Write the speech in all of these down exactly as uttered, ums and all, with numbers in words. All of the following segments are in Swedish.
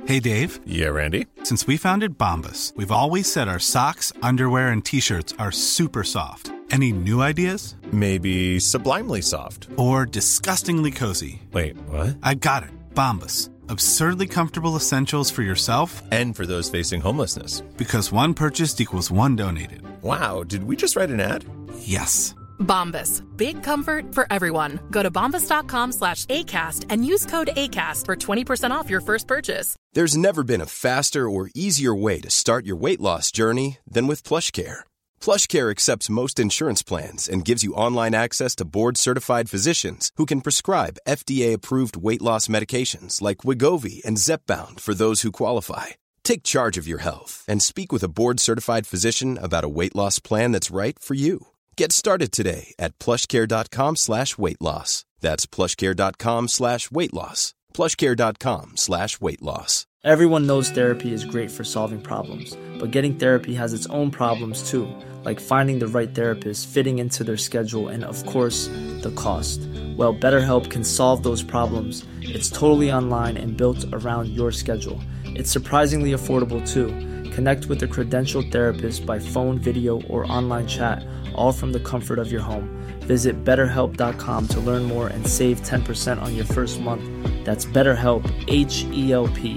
Hey, Dave. Yeah, Randy. Since we founded Bombas, we've always said our socks, underwear, and T-shirts are super soft. Any new ideas? Maybe sublimely soft. Or disgustingly cozy. Wait, what? I got it. Bombas. Absurdly comfortable essentials for yourself and for those facing homelessness. Because one purchased equals one donated. Wow, did we just write an ad? Yes. Bombas. Big comfort for everyone. Go to bombas.com slash ACAST and use code ACAST for twenty percent off your first purchase. There's never been a faster or easier way to start your weight loss journey than with PlushCare. PlushCare accepts most insurance plans and gives you online access to board-certified physicians who can prescribe F D A-approved weight loss medications like Wegovy and Zepbound for those who qualify. Take charge of your health and speak with a board-certified physician about a weight loss plan that's right for you. Get started today at plushcare.com slash weight loss. That's plushcare.com slash weight loss. plushcare.com slash weight loss. Everyone knows therapy is great for solving problems, but getting therapy has its own problems too, like finding the right therapist, fitting into their schedule, and of course, the cost. Well, BetterHelp can solve those problems. It's totally online and built around your schedule. It's surprisingly affordable too. Connect with a credentialed therapist by phone, video, or online chat, all from the comfort of your home. Visit better help dot com to learn more and save ten percent on your first month. That's BetterHelp, H E L P.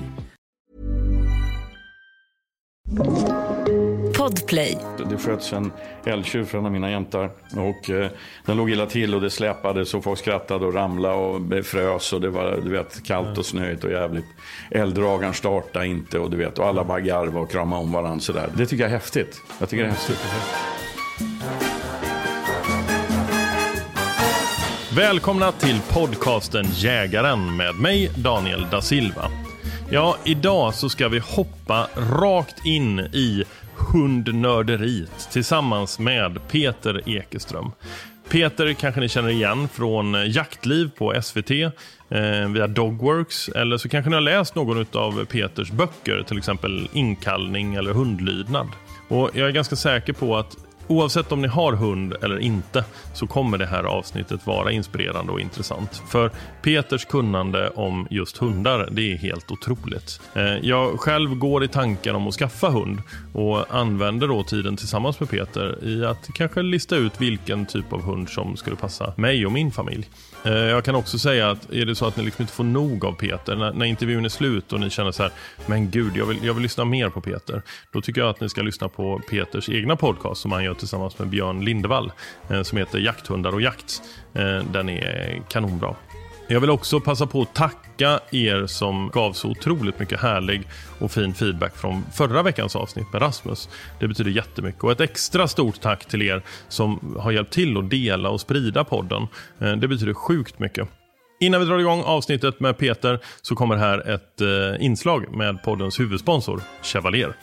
Podplay. Det sköts en älgtjur från en av mina jäntar och eh, den låg illa till och det släpade så folk skrattade och ramlade och frös och det var, du vet, kallt och snöigt och jävligt. Älgdragaren startade inte och du vet, och alla bara garvade och kramade om varandra sådär. Det tycker jag är häftigt. Jag tycker det är häftigt. Välkomna till podcasten Jägaren med mig, Daniel da Silva. Ja, idag så ska vi hoppa rakt in i hundnörderiet tillsammans med Peter Ekeström. Peter kanske ni känner igen från Jaktliv på S V T eh, via Dogworks, eller så kanske ni har läst någon av Peters böcker, till exempel Inkallning eller Hundlydnad. Och jag är ganska säker på att oavsett om ni har hund eller inte så kommer det här avsnittet vara inspirerande och intressant. För Peters kunnande om just hundar, det är helt otroligt. Jag själv går i tankar om att skaffa hund och använder då tiden tillsammans med Peter i att kanske lista ut vilken typ av hund som skulle passa mig och min familj. Jag kan också säga att är det så att ni liksom inte får nog av Peter, när, när intervjun är slut och ni känner så här, men gud, jag vill, jag vill lyssna mer på Peter, då tycker jag att ni ska lyssna på Peters egna podcast som han gör tillsammans med Björn Lindevall som heter Jakthundar och jakt. Den är kanonbra. Jag vill också passa på att tacka er som gav så otroligt mycket härlig och fin feedback från förra veckans avsnitt med Rasmus. Det betyder jättemycket. Och ett extra stort tack till er som har hjälpt till att dela och sprida podden. Det betyder sjukt mycket. Innan vi drar igång avsnittet med Peter så kommer här ett eh, inslag med poddens huvudsponsor, Chevalier.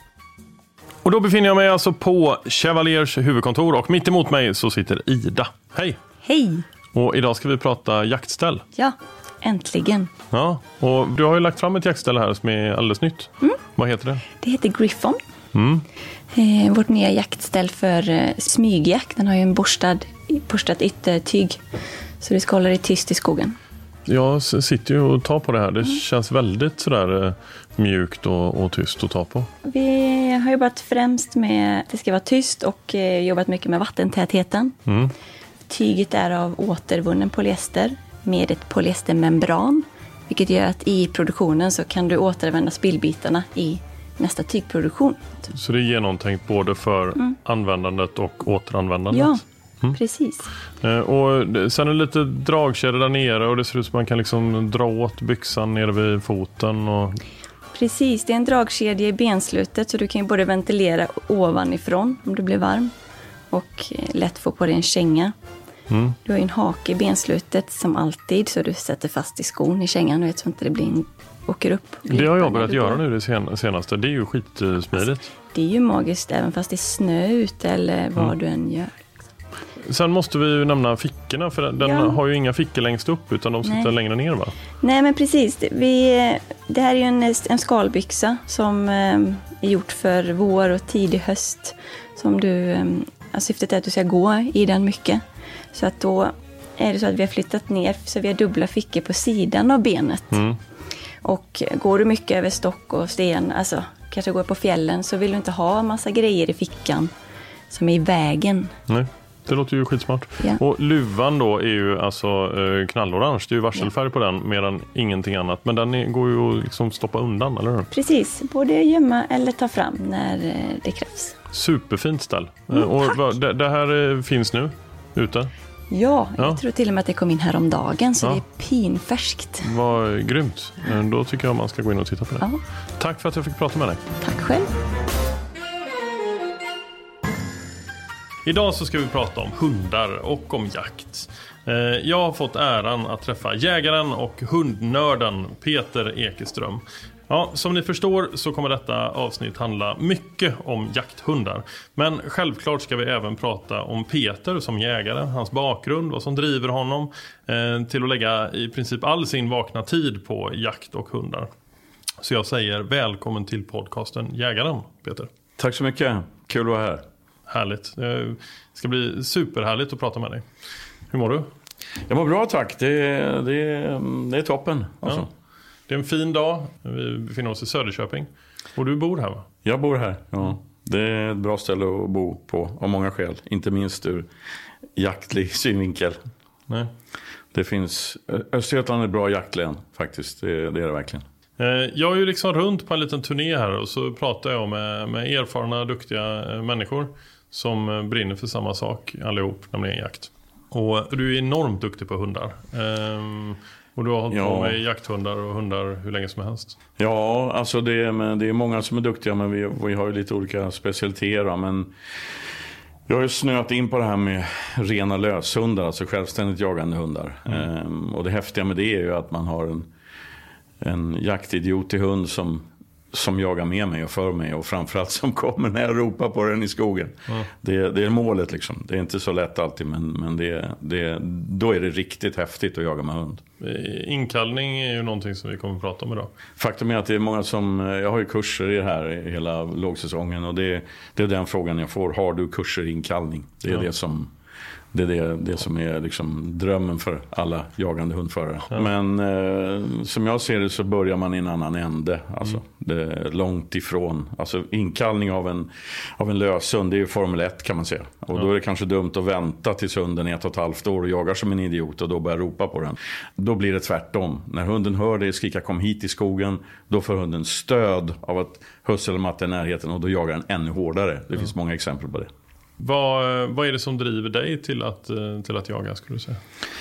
Och då befinner jag mig alltså på Chevaliers huvudkontor och mitt emot mig så sitter Ida. Hej! Hej! Och idag ska vi prata jaktställ. Ja, äntligen. Ja, och du har ju lagt fram ett jaktställ här som är alldeles nytt. Mm. Vad heter det? Det heter Griffon. Mm. Eh, vårt nya jaktställ för eh, smygjakt. Den har ju en borstad, borstat yttertyg. Så det ska hålla dig tyst i skogen. Jag sitter ju och tar på det här. Det mm. känns väldigt sådär eh, mjukt och, och tyst att ta på. Vi har jobbat främst med att det ska vara tyst och eh, jobbat mycket med vattentätheten. Mm. Tyget är av återvunnen polyester med ett polyestermembran. Vilket gör att i produktionen så kan du återanvända spillbitarna i nästa tygproduktion. Så det är genomtänkt både för mm. användandet och återanvändandet? Ja, mm. precis. Och sen är det lite dragkedja där nere och det ser ut som man kan liksom dra åt byxan nere vid foten. Och... Precis, det är en dragkedja i benslutet så du kan ju både ventilera ovanifrån om du blir varm och lätt få på dig en känga. Mm. Du har ju en hake i benslutet som alltid så du sätter fast i skon i kängan och vet så inte det blir en, åker upp. Det har jag börjat göra nu det senaste. Det är ju skitsmidigt. Alltså, det är ju magiskt även fast det är snö ute eller vad mm. du än gör. Sen måste vi ju nämna fickorna för den ja. har ju inga fickor längst upp utan de sitter Nej. längre ner, va? Nej, men precis. Vi, det här är ju en, en skalbyxa som eh, är gjort för vår och tidig höst. Som du, eh, syftet är att du ska gå i den mycket. Så att då är det så att vi har flyttat ner så vi har dubbla fickor på sidan av benet. Mm. Och går du mycket över stock och sten, alltså kanske går på fjällen, så vill du inte ha en massa grejer i fickan som är i vägen. Nej, det låter ju skitsmart. Ja. Och luvan då är ju alltså eh, knallorange. Det är ju varselfärg ja. på den mer än ingenting annat. Men den är, går ju att liksom stoppa undan, eller hur? Precis, både gömma eller ta fram när eh, det krävs. Superfint ställ. Mm, och vad, det, det här eh, finns nu ute? Ja, jag ja. tror till och med att det kom in här om dagen, så ja. det är pinfärskt. Vad grymt. Då tycker jag man ska gå in och titta på det. Ja. Tack för att jag fick prata med dig. Tack själv. Idag så ska vi prata om hundar och om jakt. Jag har fått äran att träffa jägaren och hundnörden Peter Ekeström. Ja, som ni förstår så kommer detta avsnitt handla mycket om jakthundar. Men självklart ska vi även prata om Peter som jägare, hans bakgrund, vad som driver honom eh, till att lägga i princip all sin vakna tid på jakt och hundar. Så jag säger välkommen till podcasten Jägaren, Peter. Tack så mycket, kul att vara här. Härligt, det ska bli superhärligt att prata med dig. Hur mår du? Jag mår bra, tack. Det, det, det är toppen. Alltså. Ja. Det är en fin dag. Vi befinner oss i Söderköping. Och du bor här, va? Jag bor här, ja. Det är ett bra ställe att bo på av många skäl. Inte minst ur jaktlig synvinkel. Nej. Det finns... Östergötland är ett bra jaktlän, faktiskt. Det, det är det verkligen. Jag är ju liksom runt på en liten turné här. Och så pratar jag med, med erfarna, duktiga människor som brinner för samma sak allihop, nämligen jakt. Och du är enormt duktig på hundar. Ehm, och du har hållit ja. på med jakthundar och hundar hur länge som helst. Ja, alltså det är, men det är många som är duktiga, men vi, vi har ju lite olika specialiteter. Men jag har ju snöat in på det här med rena löshundar, alltså självständigt jagande hundar. Mm. Ehm, och det häftiga med det är ju att man har en, en jaktidiotig hund som... som jagar med mig och för mig, och framförallt som kommer när jag ropar på den i skogen. Mm. Det, det är målet liksom. Det är inte så lätt alltid, men, men det, det, då är det riktigt häftigt att jaga med hund. Inkallning är ju någonting som vi kommer att prata om idag. Faktum är att det är många som, jag har ju kurser i det här i hela lågsäsongen, och det, det är den frågan jag får. Har du kurser i inkallning? Det är ja. det som... Det är det, det som är liksom drömmen för alla jagande hundförare. Ja. Men eh, som jag ser det så börjar man i en annan ände. Alltså, mm. det är långt ifrån. Alltså inkallning av en, av en löshund, det är ju Formel ett kan man säga. Och ja. då är det kanske dumt att vänta tills hunden är ett och ett halvt år och jagar som en idiot och då börjar ropa på den. Då blir det tvärtom. När hunden hör det skrika kom hit i skogen, då får hunden stöd av att husse eller matte är i närheten, och då jagar den ännu hårdare. Det ja. finns många exempel på det. Vad, vad är det som driver dig till att, till att jaga, skulle du säga?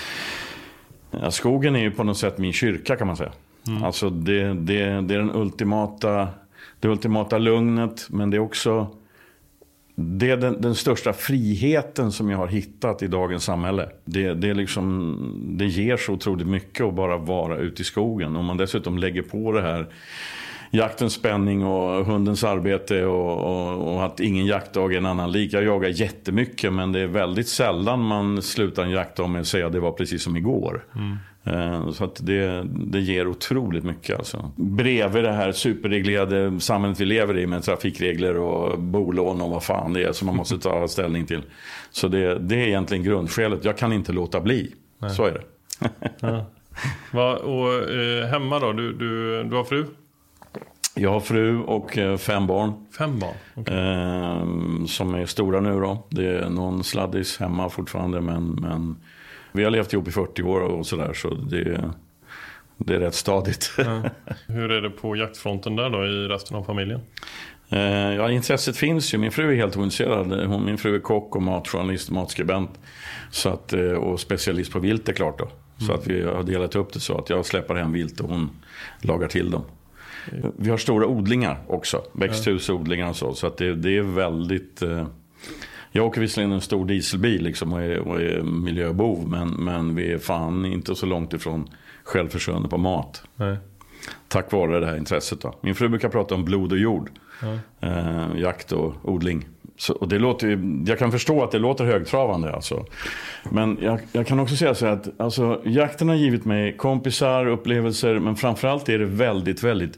Ja, skogen är ju på något sätt min kyrka kan man säga. Mm. Alltså det, det, det är den ultimata, det ultimata lugnet, men det är också det är den, den största friheten som jag har hittat i dagens samhälle. Det, det, är liksom, det ger så otroligt mycket att bara vara ute i skogen. Om man dessutom lägger på det här jaktens spänning och hundens arbete och, och, och att ingen jaktdag är en annan lik. Jag jagar jättemycket, men det är väldigt sällan man slutar en jaktdag med att säga att det var precis som igår. Mm. Uh, så att det, det ger otroligt mycket. Alltså. Bredvid det här superreglerade samhället vi lever i med trafikregler och bolån och vad fan det är som man måste ta ställning till. Så det, det är egentligen grundskälet. Jag kan inte låta bli. Nej. Så är det. Ja. Va, och eh, hemma då? Du, du, du har fru? Jag har fru och fem barn. Fem barn? Okay. Eh, som är stora nu då. Det är någon sladdis hemma fortfarande. Men, men vi har levt ihop i fyrtio år och sådär. Så det, det är rätt stadigt. Ja. Hur är det på jaktfronten där då i resten av familjen? Eh, ja, intresset finns ju. Min fru är helt ointresserad. Hon, min fru är kock och matjournalist, matskribent. Så att, och specialist på vilt är klart då. Så mm. att vi har delat upp det så att jag släpper hem vilt och hon lagar till dem. Vi har stora odlingar också, växthusodlingar och så, så att det, det är väldigt eh, jag åker visserligen en stor dieselbil liksom och är, och är miljöbov, men, men vi är fan inte så långt ifrån självförsörjande på mat. Nej. Tack vare det här intresset då. Min fru brukar prata om blod och jord, ja. eh, jakt och odling. Så, och det låter ju, jag kan förstå att det låter högtravande alltså. Men jag, jag kan också säga så att alltså, jakten har givit mig kompisar, upplevelser, men framförallt är det väldigt, väldigt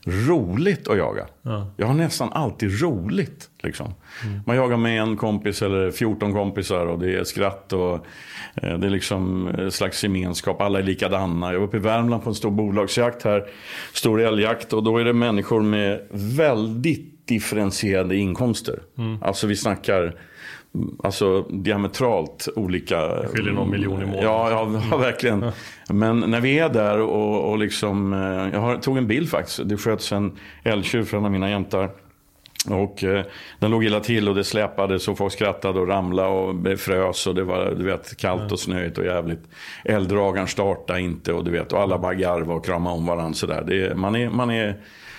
roligt att jaga. Ja. Jag har nästan alltid roligt. Liksom. Mm. Man jagar med en kompis eller fjorton kompisar och det är skratt och eh, det är liksom en slags gemenskap. Alla är likadana. Jag var uppe i Värmland på en stor bolagsjakt här. Stor älgjakt, och då är det människor med väldigt differentierade inkomster. Mm. Alltså vi snackar alltså diametralt olika. Det skiljer någon miljon i månaden. Ja, ja, ja verkligen. Men när vi är där och, och liksom, jag har, tog en bild faktiskt. Det sköts en älgtjur för en av mina jämtar. Och eh, den låg illa till och det släpade så folk skrattade och ramlade och frös och det var, du vet, kallt och snöigt och jävligt. Älgdragaren startade inte och du vet, och alla bara garvade och kramade om varandra sådär. Det, man är, man är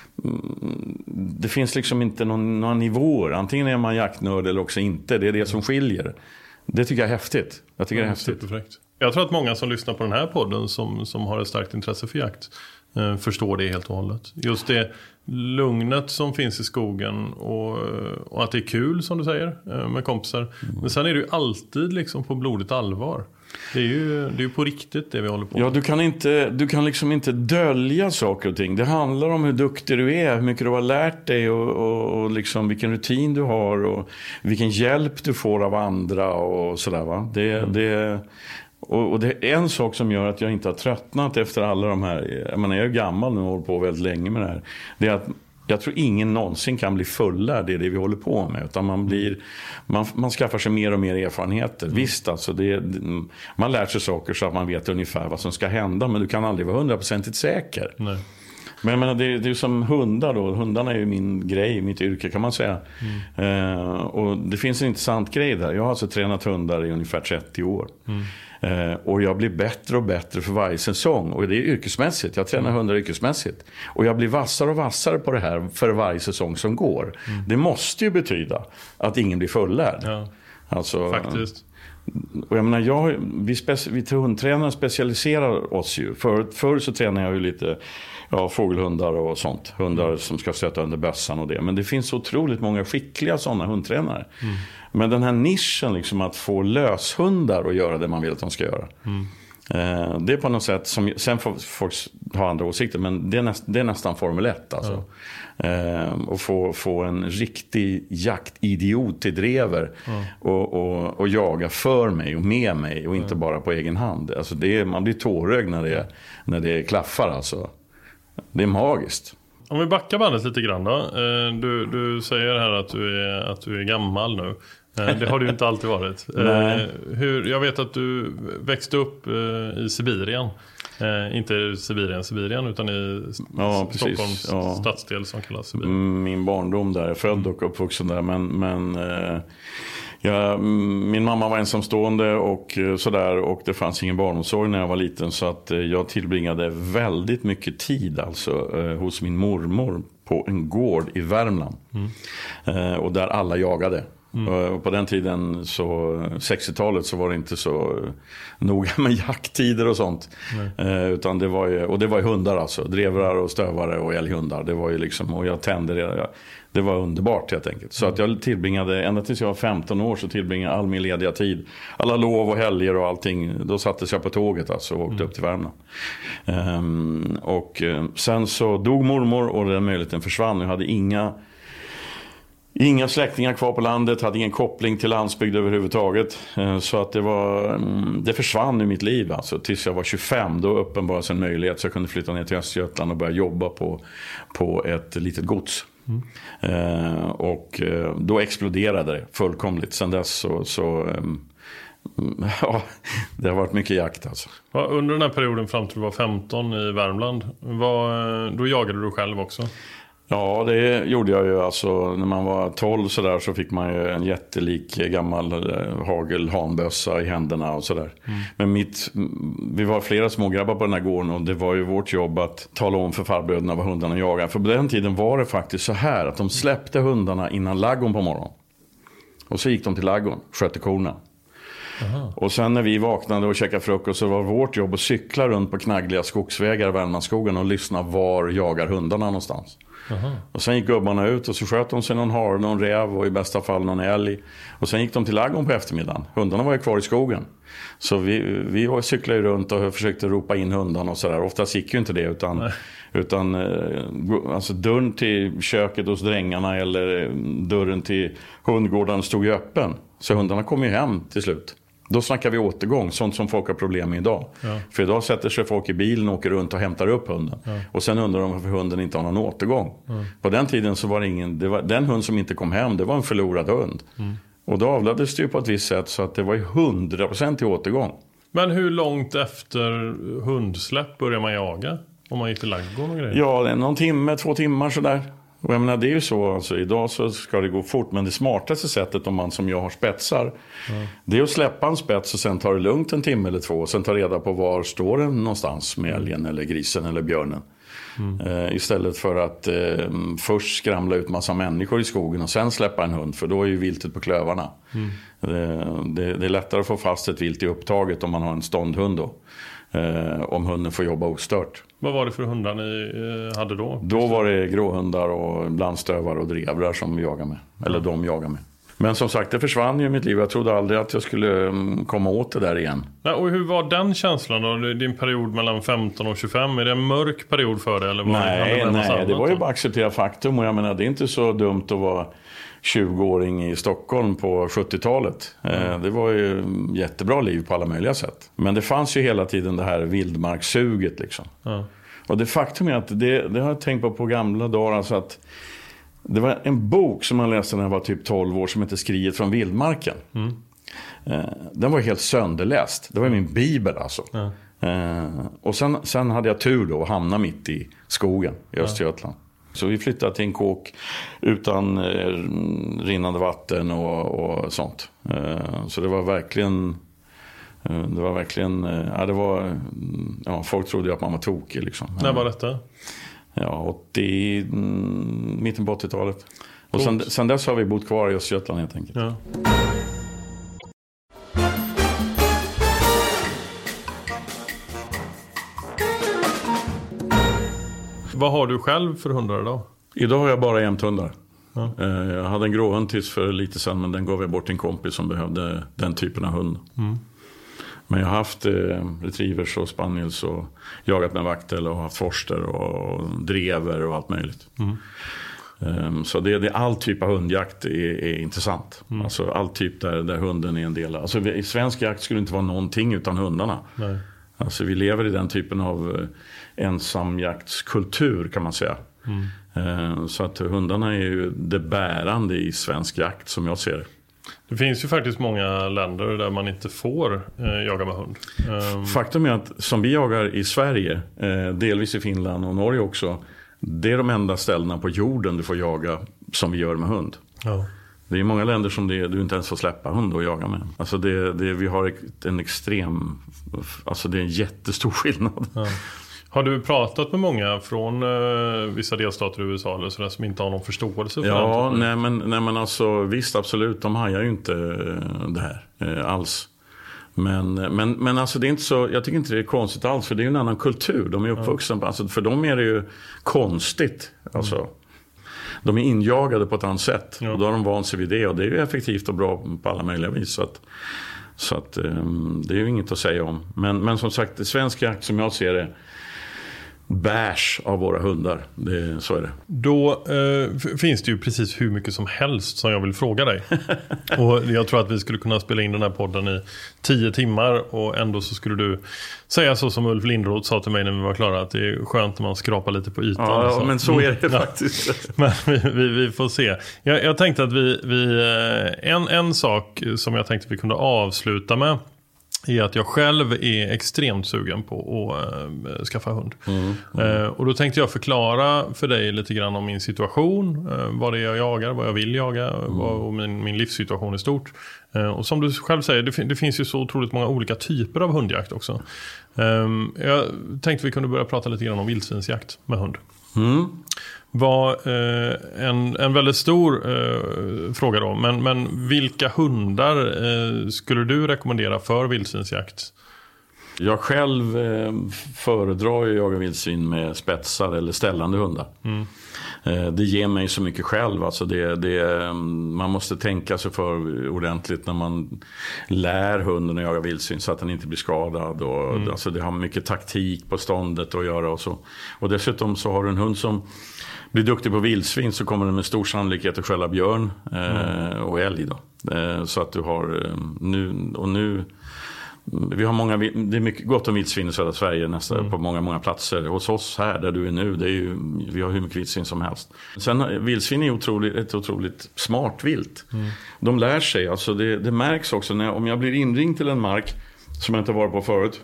det finns liksom inte någon, några nivåer. Antingen är man jaktnörd eller också inte. Det är det som skiljer. Det tycker jag är häftigt. Jag tycker mm, det är häftigt. Superfräckt. Jag tror att många som lyssnar på den här podden som, som har ett starkt intresse för jakt eh, förstår det helt och hållet. Just det lugnet som finns i skogen och, och att det är kul som du säger eh, med kompisar. Mm. Men sen är det ju alltid liksom på blodigt allvar. Det är ju, det är ju på riktigt det vi håller på med. Ja, du kan, inte, du kan liksom inte dölja saker och ting. Det handlar om hur duktig du är, hur mycket du har lärt dig och, och, och liksom vilken rutin du har och vilken hjälp du får av andra och sådär va. Det, mm. det, och, och det är en sak som gör att jag inte har tröttnat efter alla de här, jag menar jag är gammal nu och håller på väldigt länge med det här. Det är att jag tror ingen någonsin kan bli fullärd, det är det vi håller på med. Utan man, blir, man, man skaffar sig mer och mer erfarenheter. Mm. Visst, alltså det, man lär sig saker så att man vet ungefär vad som ska hända. Men du kan aldrig vara hundraprocentigt säker. Nej. Men jag menar, det, det är ju som hundar då. Hundarna är ju min grej, mitt yrke kan man säga. Mm. Eh, och det finns en intressant grej där. Jag har alltså tränat hundar i ungefär trettio år. Mm. Eh, och jag blir bättre och bättre för varje säsong. Och det är yrkesmässigt. Jag tränar mm. hundar yrkesmässigt. Och jag blir vassare och vassare på det här för varje säsong som går. Mm. Det måste ju betyda att ingen blir fullärd. Ja. Alltså, faktiskt. Och jag menar, jag, vi, speci- vi till hundtränare specialiserar oss ju. För, förr så tränar jag ju lite ja, fågelhundar och sånt. Hundar mm. som ska stöta under bössan och det. Men det finns otroligt många skickliga sådana hundtränare. Mm. Men den här nischen liksom att få löshundar och göra det man vill att de ska göra. Mm. Eh, det är på något sätt som, sen får folk ha andra åsikter, men det är, näst, det är nästan Formel ett alltså. Ja. Eh, och få, få en riktig jaktidiot till drever ja. och, och, och jaga för mig och med mig och inte ja. bara på egen hand. Alltså det är, man blir tårögd när det, när det klaffar alltså. Det är magiskt. Om vi backar bandet lite grann då. Du, du säger här att du är, att du är gammal nu. Det har du inte alltid varit. Hur, jag vet att du växte upp i Sibirien. Inte Sibirien, Sibirien utan i ja, Stockholms ja. stadsdel som kallas Sibirien. Min barndom där, född och uppvuxen där. Men, men ja, min mamma var ensamstående och sådär. Och det fanns ingen barnomsorg när jag var liten. Så att jag tillbringade väldigt mycket tid alltså, hos min mormor på en gård i Värmland. Mm. Och där alla jagade. Mm. Och på den tiden, så sextiotalet, så var det inte så noga med jakttider och sånt. Eh, utan det var ju, och det var ju hundar alltså, drevrar och stövare och älghundar. Det var ju liksom, och jag tände det. Det var underbart helt enkelt. Så att jag tillbringade, ända tills jag var femton år så tillbringade all min lediga tid. Alla lov och helger och allting. Då sattes jag på tåget alltså och åkte mm. upp till Värmland. Um, och sen så dog mormor och den möjligheten försvann. Jag hade inga Inga släktingar kvar på landet, hade ingen koppling till landsbygd överhuvudtaget. Så att det var, det försvann i mitt liv alltså. Tills jag var tjugofem, då uppenbarades en möjlighet så jag kunde flytta ner till Östergötland och börja jobba på, på ett litet gods. Mm. Eh, och då exploderade det fullkomligt. Sen dess så, så ja, det har varit mycket jakt alltså. Ja, under den här perioden fram till du var femton i Värmland, var, då jagade du själv också? Ja, det gjorde jag ju alltså. När man var tolv så där så fick man ju en jättelik gammal hagel hanbössa i händerna och sådär. Mm. Men mitt, vi var flera små grabbar på den här gården och det var ju vårt jobb att tala om för farbröderna vad hundarna jagade. För på den tiden var det faktiskt så här att de släppte hundarna innan laggon på morgonen. Och så gick de till laggon, skötte korna. Aha. Och sen när vi vaknade och käkade frukost så var vårt jobb att cykla runt på knaggliga skogsvägar i Värmlandsskogen och lyssna var jagar hundarna någonstans. Aha. Och sen gick gubbarna ut och så sköt de sig någon hare, någon räv och i bästa fall någon älg. Och sen gick de till ladugården på eftermiddagen. Hundarna var ju kvar i skogen. Så vi, vi cyklade ju runt och försökte ropa in hundarna och sådär. Oftast gick ju inte det utan, utan alltså dörren till köket hos drängarna eller dörren till hundgården stod ju öppen. Så hundarna kom ju hem till slut. Då snackar vi återgång, sånt som folk har problem med idag. Ja. För idag sätter sig folk i bilen och åker runt och hämtar upp hunden. Ja. Och sen undrar de varför hunden inte har någon återgång. Ja. På den tiden så var det ingen, det var, den hund som inte kom hem, det var en förlorad hund. Mm. Och då avlades det ju på ett visst sätt så att det var ju hundra procent i återgång. Men hur långt efter hundsläpp börjar man jaga? Om man gick till ladugården och grejer? Ja, någon timme, två timmar sådär. Och jag menar, det är ju så, alltså, idag så ska det gå fort. Men det smartaste sättet om man som jag har spetsar, mm. det är att släppa en spets och sen ta det lugnt en timme eller två. Och sen ta reda på var står den någonstans med älgen eller grisen eller björnen. Mm. Uh, istället för att uh, först skramla ut massa människor i skogen och sen släppa en hund. För då är ju viltet på klövarna. Mm. Uh, det, det är lättare att få fast ett vilt i upptaget om man har en ståndhund då. Uh, om hunden får jobba ostört. Vad var det för hundar ni uh, hade då? Då var det gråhundar och blandstövare och drevrar som vi jagade med. Eller mm. de jagade med. Men som sagt, det försvann ju i mitt liv. Jag trodde aldrig att jag skulle um, komma åt det där igen. Nej, och hur var den känslan då? Din period mellan femton och tjugofem, är det en mörk period för dig? Eller var nej, det nej det var ju bara att acceptera faktum. Och jag menar, det är inte så dumt att vara tjugoåring i Stockholm på sjuttiotalet. Mm. Eh, det var ju jättebra liv på alla möjliga sätt. Men det fanns ju hela tiden det här vildmarkssuget liksom. Mm. Och det faktum är att det, det har jag tänkt på på gamla dagar, alltså att det var en bok som jag läste när jag var typ tolv år som heter Skriet från vildmarken. Mm. Eh, den var helt sönderläst. Det var min bibel alltså. Mm. Eh, och sen, sen hade jag tur då att hamna mitt i skogen i Östergötland. Mm. Så vi flyttade till en kåk utan eh, rinnande vatten och, och sånt. Eh, så det var verkligen... Eh, det var verkligen... Eh, ja, det var... Ja, folk trodde ju att man var tokig liksom. När var detta? Ja, åttio, mm, mitten på åttiotalet. Och sen, sen dess har vi bott kvar i Östergötland helt enkelt. Ja. Vad har du själv för hundar idag? Idag har jag bara jämthundar. Ja. Jag hade en gråhund tills för lite sedan, men den gav jag bort till en kompis som behövde den typen av hund. Mm. Men jag har haft eh, retrievers och spaniels och jagat med vaktel och haft forster och drever och allt möjligt. Mm. Um, så det, det är all typ av hundjakt är, är intressant. Mm. Alltså all typ där, där hunden är en del. Alltså vi, i svensk jakt skulle det inte vara någonting utan hundarna. Nej. Alltså vi lever i den typen av uh, ensamjaktskultur kan man säga. Mm. Uh, så att hundarna är ju det bärande i svensk jakt som jag ser det. Det finns ju faktiskt många länder där man inte får eh, jaga med hund. Um... Faktum är att som vi jagar i Sverige, eh, delvis i Finland och Norge också, det är de enda ställena på jorden du får jaga som vi gör med hund. Ja. Det är många länder som det, du inte ens får släppa hund och jaga med. Alltså det, det, vi har en extrem, alltså det är en jättestor skillnad. Ja. Har du pratat med många från uh, vissa delstater i U S A eller sådär, som inte har någon förståelse för ja, det? Nej men, nej men alltså visst absolut, de hajar ju inte uh, det här uh, alls. Men, men, men alltså det är inte så, jag tycker inte det är konstigt alls, för det är ju en annan kultur. De är uppvuxna, ja. Alltså för dem är det ju konstigt. Alltså, mm. De är injagade på ett annat sätt, ja. Och då har de vant sig vid det, och det är ju effektivt och bra på alla möjliga vis. Så att, så att um, det är ju inget att säga om. Men, men som sagt, det svenska jakt som jag ser det bärs av våra hundar, det, så är det. Då eh, finns det ju precis hur mycket som helst som jag vill fråga dig. Och jag tror att vi skulle kunna spela in den här podden i tio timmar och ändå så skulle du säga så som Ulf Lindroth sa till mig när vi var klara, att det är skönt när man skrapar lite på ytan. Ja, så. Men så är det faktiskt. Men vi, vi, vi får se. Jag, jag tänkte att vi, vi en, en sak som jag tänkte vi kunde avsluta med är att jag själv är extremt sugen på att äh, skaffa hund. Mm, mm. Äh, och då tänkte jag förklara för dig lite grann om min situation, äh, vad det är jag jagar, vad jag vill jaga, mm. vad, och min, min livssituation är stort. Äh, och som du själv säger, det, det finns ju så otroligt många olika typer av hundjakt också. Äh, jag tänkte vi kunde börja prata lite grann om vildsvinsjakt med hund. Mm. Var eh, en, en väldigt stor eh, fråga då. Men, men vilka hundar eh, skulle du rekommendera för vildsvinsjakt? Jag själv eh, föredrar ju jaga vildsvin med spetsar eller ställande hundar. Mm. Eh, det ger mig så mycket själv. Alltså det, det, man måste tänka sig för ordentligt när man lär hunden att jaga vildsvin så att den inte blir skadad. Och, mm. alltså det har mycket taktik på ståndet att göra och så. Och dessutom så har du en hund som blir duktig på vildsvin, så kommer den med stor sannolikhet att skälla björn eh, mm. och älg då. Eh, så att du har eh, nu och nu vi har många, det är mycket gott om vildsvin i södra Sverige nästan mm. på många många platser. Hos oss här där du är nu, det är ju, vi har hur mycket vildsvin som helst. Sen vildsvin är otroligt, ett otroligt smart vilt. Mm. De lär sig, alltså det, det märks också när, om jag blir inringd till en mark som jag inte varit på förut.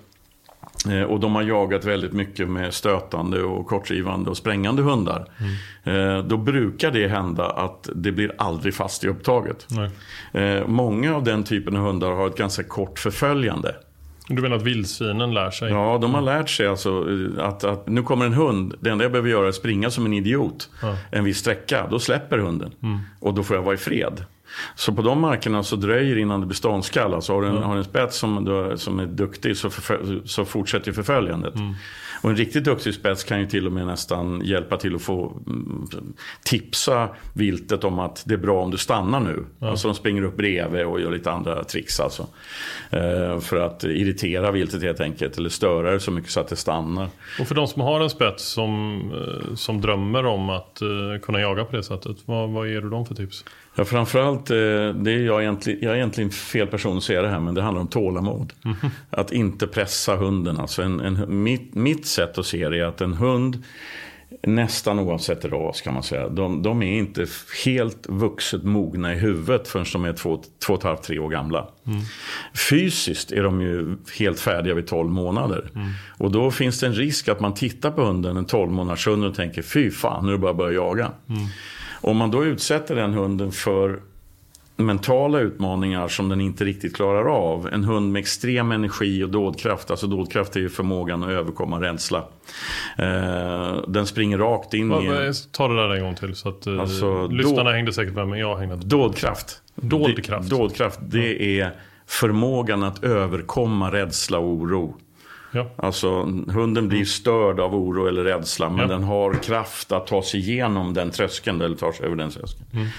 Och de har jagat väldigt mycket med stötande och kortdrivande och sprängande hundar. Mm. Då brukar det hända att det blir aldrig fast i upptaget. Nej. Många av den typen av hundar har ett ganska kort förföljande. Du menar att vildsvinen lär sig? Ja, de har lärt sig alltså att, att nu kommer en hund. Det enda jag behöver göra är springa som en idiot ja. en viss sträcka. Då släpper hunden. Mm. Och då får jag vara i fred. Så på de markerna så dröjer innan det blir ståndskall. Alltså har du en, mm. har en spets som, som är duktig så, förfö- så fortsätter förföljandet. Mm. Och en riktigt duktig spets kan ju till och med nästan hjälpa till att få mm, tipsa viltet om att det är bra om du stannar nu. Mm. Alltså de springer upp bredvid och gör lite andra tricks alltså. Eh, för att irritera viltet helt enkelt. Eller störa det så mycket så att det stannar. Och för de som har en spets som, som drömmer om att uh, kunna jaga på det sättet, vad, vad ger du dem för tips? Ja, framförallt, det är jag egentligen, jag är egentligen fel person att säga det här, men det handlar om tålamod. Mm. Att inte pressa hunden. Alltså en, en, mitt, mitt sätt att se det är att en hund, nästan oavsett ras kan man säga, de, de är inte helt vuxet mogna i huvudet förrän de är två, två och ett halvt, tre år gamla. Mm. Fysiskt är de ju helt färdiga vid tolv månader. Mm. Och då finns det en risk att man tittar på hunden en tolv månaders hund och tänker, fy fan, nu är det bara att börja jaga. Mm. Om man då utsätter den hunden för mentala utmaningar som den inte riktigt klarar av. En hund med extrem energi och dådkraft. Alltså dådkraft är ju förmågan att överkomma rädsla. Eh, den springer rakt in Va, i... Ta det där en gång till så att alltså, lyssnarna då, hängde säkert med, men jag hängde inte. Dådkraft. Dådkraft. Det, dådkraft, det är förmågan att överkomma rädsla och oro. Ja. Alltså hunden blir störd av oro eller rädsla, men ja. den har kraft att ta sig igenom den tröskeln eller ta sig över den tröskeln. Mm.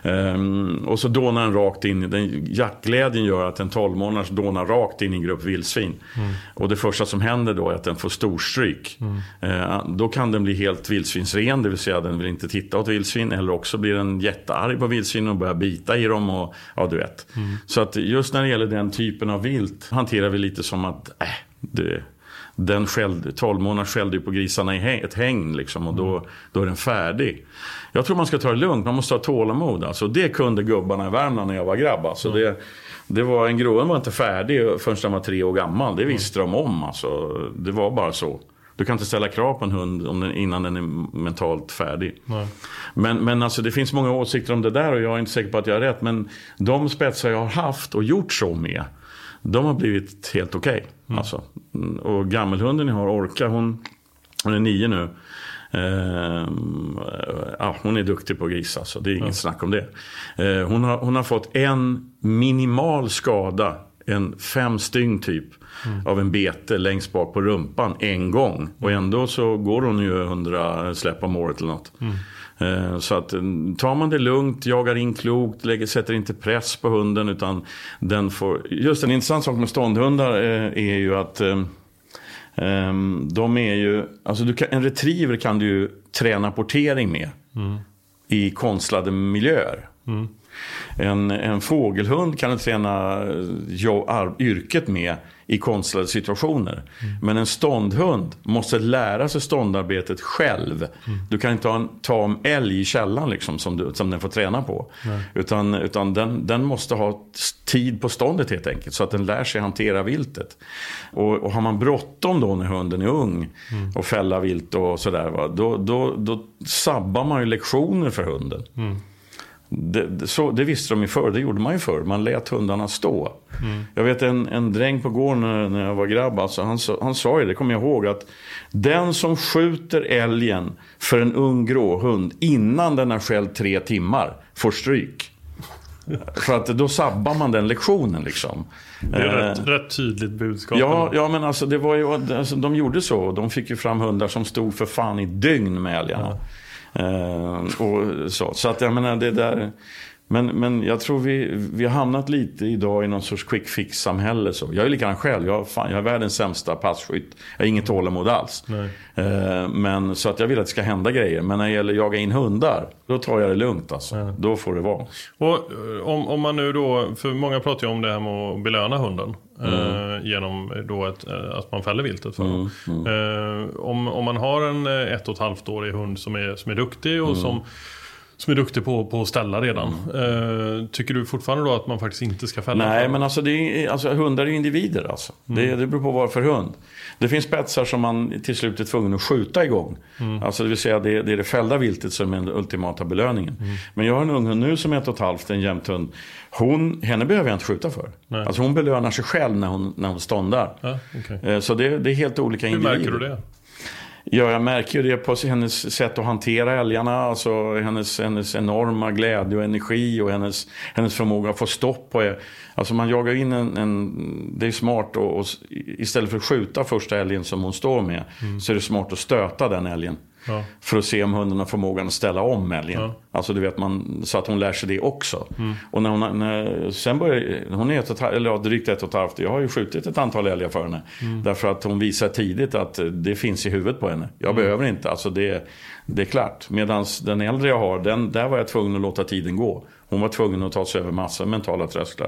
Um, och så dånar den rakt in. Den jaktglädjen gör att en tolv månaders dånar rakt in i en grupp vildsvin. Mm. Och det första som händer då är att den får storstryk. Mm. Uh, då kan den bli helt vildsvinsren, det vill säga den vill inte titta åt vildsvin, eller också blir den jättearg på vildsvin och börjar bita i dem och ja, du vet. Mm. Så att just när det gäller den typen av vilt hanterar vi lite som att äh, det, den skällde, tolv månader skällde på grisarna i ett häng liksom, och då, då är den färdig. Jag tror man ska ta det lugnt, man måste ha tålamod alltså. Det kunde gubbarna i Värmland när jag var grabb alltså. mm. det, det var, en gråen var inte färdig förrän den var tre år gammal. Det visste mm. de om alltså. Det var bara så. Du kan inte ställa krav på en hund om den, innan den är mentalt färdig. Mm. Men, men alltså, det finns många åsikter om det där, och jag är inte säker på att jag har rätt. Men de spetsar jag har haft och gjort så med, de har blivit helt okej. Okay, mm. alltså. Och gammelhunden jag har, Orka, hon, hon är nio nu. Uh, ja, hon är duktig på gris alltså. Det är inget mm. snack om det. Uh, hon, har, hon har fått en minimal skada, en fem stygn typ mm. av en bete längst bak på rumpan en gång. Och ändå så går hon ju hundra släpp om året eller något. Mm. Uh, så att tar man det lugnt, jagar in klokt, lägger, sätter inte press på hunden, utan den får... Just en intressant sak med ståndhundar uh, är ju att uh, um, de är ju... Alltså du kan, en retriever kan du ju träna portering med mm. i konstlade miljöer. Mm. En, en fågelhund kan du träna jo, ar, yrket med i konstlade situationer. Mm. Men en ståndhund måste lära sig ståndarbetet själv. Mm. Du kan inte ha en tam älg i källan liksom, som, du, som den får träna på. Nej. Utan, utan den, den måste ha tid på ståndet helt enkelt, så att den lär sig hantera viltet. Och, och har man bråttom då när hunden är ung mm. och fälla vilt och sådär, va, då, då, då sabbar man ju lektioner för hunden. Mm. Det, det, så, det visste de ju förr, det gjorde man ju förr. Man lät hundarna stå. Mm. Jag vet en, en dräng på gården när, när jag var grabb, alltså, han, han sa ju det, kommer jag ihåg, att den som skjuter älgen för en ung gråhund innan den har skällt tre timmar får stryk. För att då sabbar man den lektionen liksom. Det är rätt, eh, rätt tydligt budskap. Ja, ja, men alltså det var ju, alltså, de gjorde så. De fick ju fram hundar som stod för fan i dygn med älgarna. Ja. Eh, och så. Så att jag menar det där. Men, men jag tror vi, vi har hamnat lite idag i någon sorts quick fix samhälle. Så. Jag är likadan själv. Jag, fan, jag är världens sämsta passkytt. Jag har inget tålamod alls. Eh, men, så att jag vill att det ska hända grejer. Men när det gäller att jaga in hundar, då tar jag det lugnt. Alltså. Ja. Då får det vara. Och om, om man nu då, för många pratar ju om det här med att belöna hunden. Mm. Eh, genom då ett, att man fäller viltet för mm. Mm. Eh, om, om man har en ett och ett halvt årig hund som är, som är duktig och mm. som Som är duktig på, på att ställa redan. Mm. Eh, tycker du fortfarande då att man faktiskt inte ska fälla? Nej, men alltså, det är, alltså hundar är ju individer. Alltså. Mm. Det, det beror på vad för hund. Det finns spetsar som man till slut är tvungen att skjuta igång. Mm. Alltså det vill säga det, det är det fällda viltet som är den ultimata belöningen. Mm. Men jag har en ung hund nu som är ett och ett halvt, en jämthund. Hon, henne behöver jag inte skjuta för. Nej. Alltså hon belönar sig själv när hon, när hon ståndar. Ja, okay. eh, så det, det är helt olika Hur individer. Hur märker du det? Ja, jag märker ju det på hennes sätt att hantera älgarna, alltså hennes, hennes enorma glädje och energi och hennes, hennes förmåga att få stopp på det. Alltså man jagar in en, en det är smart och, och istället för att skjuta första älgen som hon står med mm. så är det smart att stöta den älgen. Ja. För att se om hunden har förmågan att ställa om älgen. Ja. Alltså du vet man, så att hon lär sig det också. Mm. Och när hon, när, sen börjar hon är ett och, eller ja, drygt ett och ett halvt. Jag har ju skjutit ett antal älgar för henne. Mm. Därför att hon visar tidigt att det finns i huvudet på henne. Jag mm. behöver inte, alltså det, det är klart. Medan den äldre jag har, den, där var jag tvungen att låta tiden gå. Hon var tvungen att ta sig över massa mentala trösklar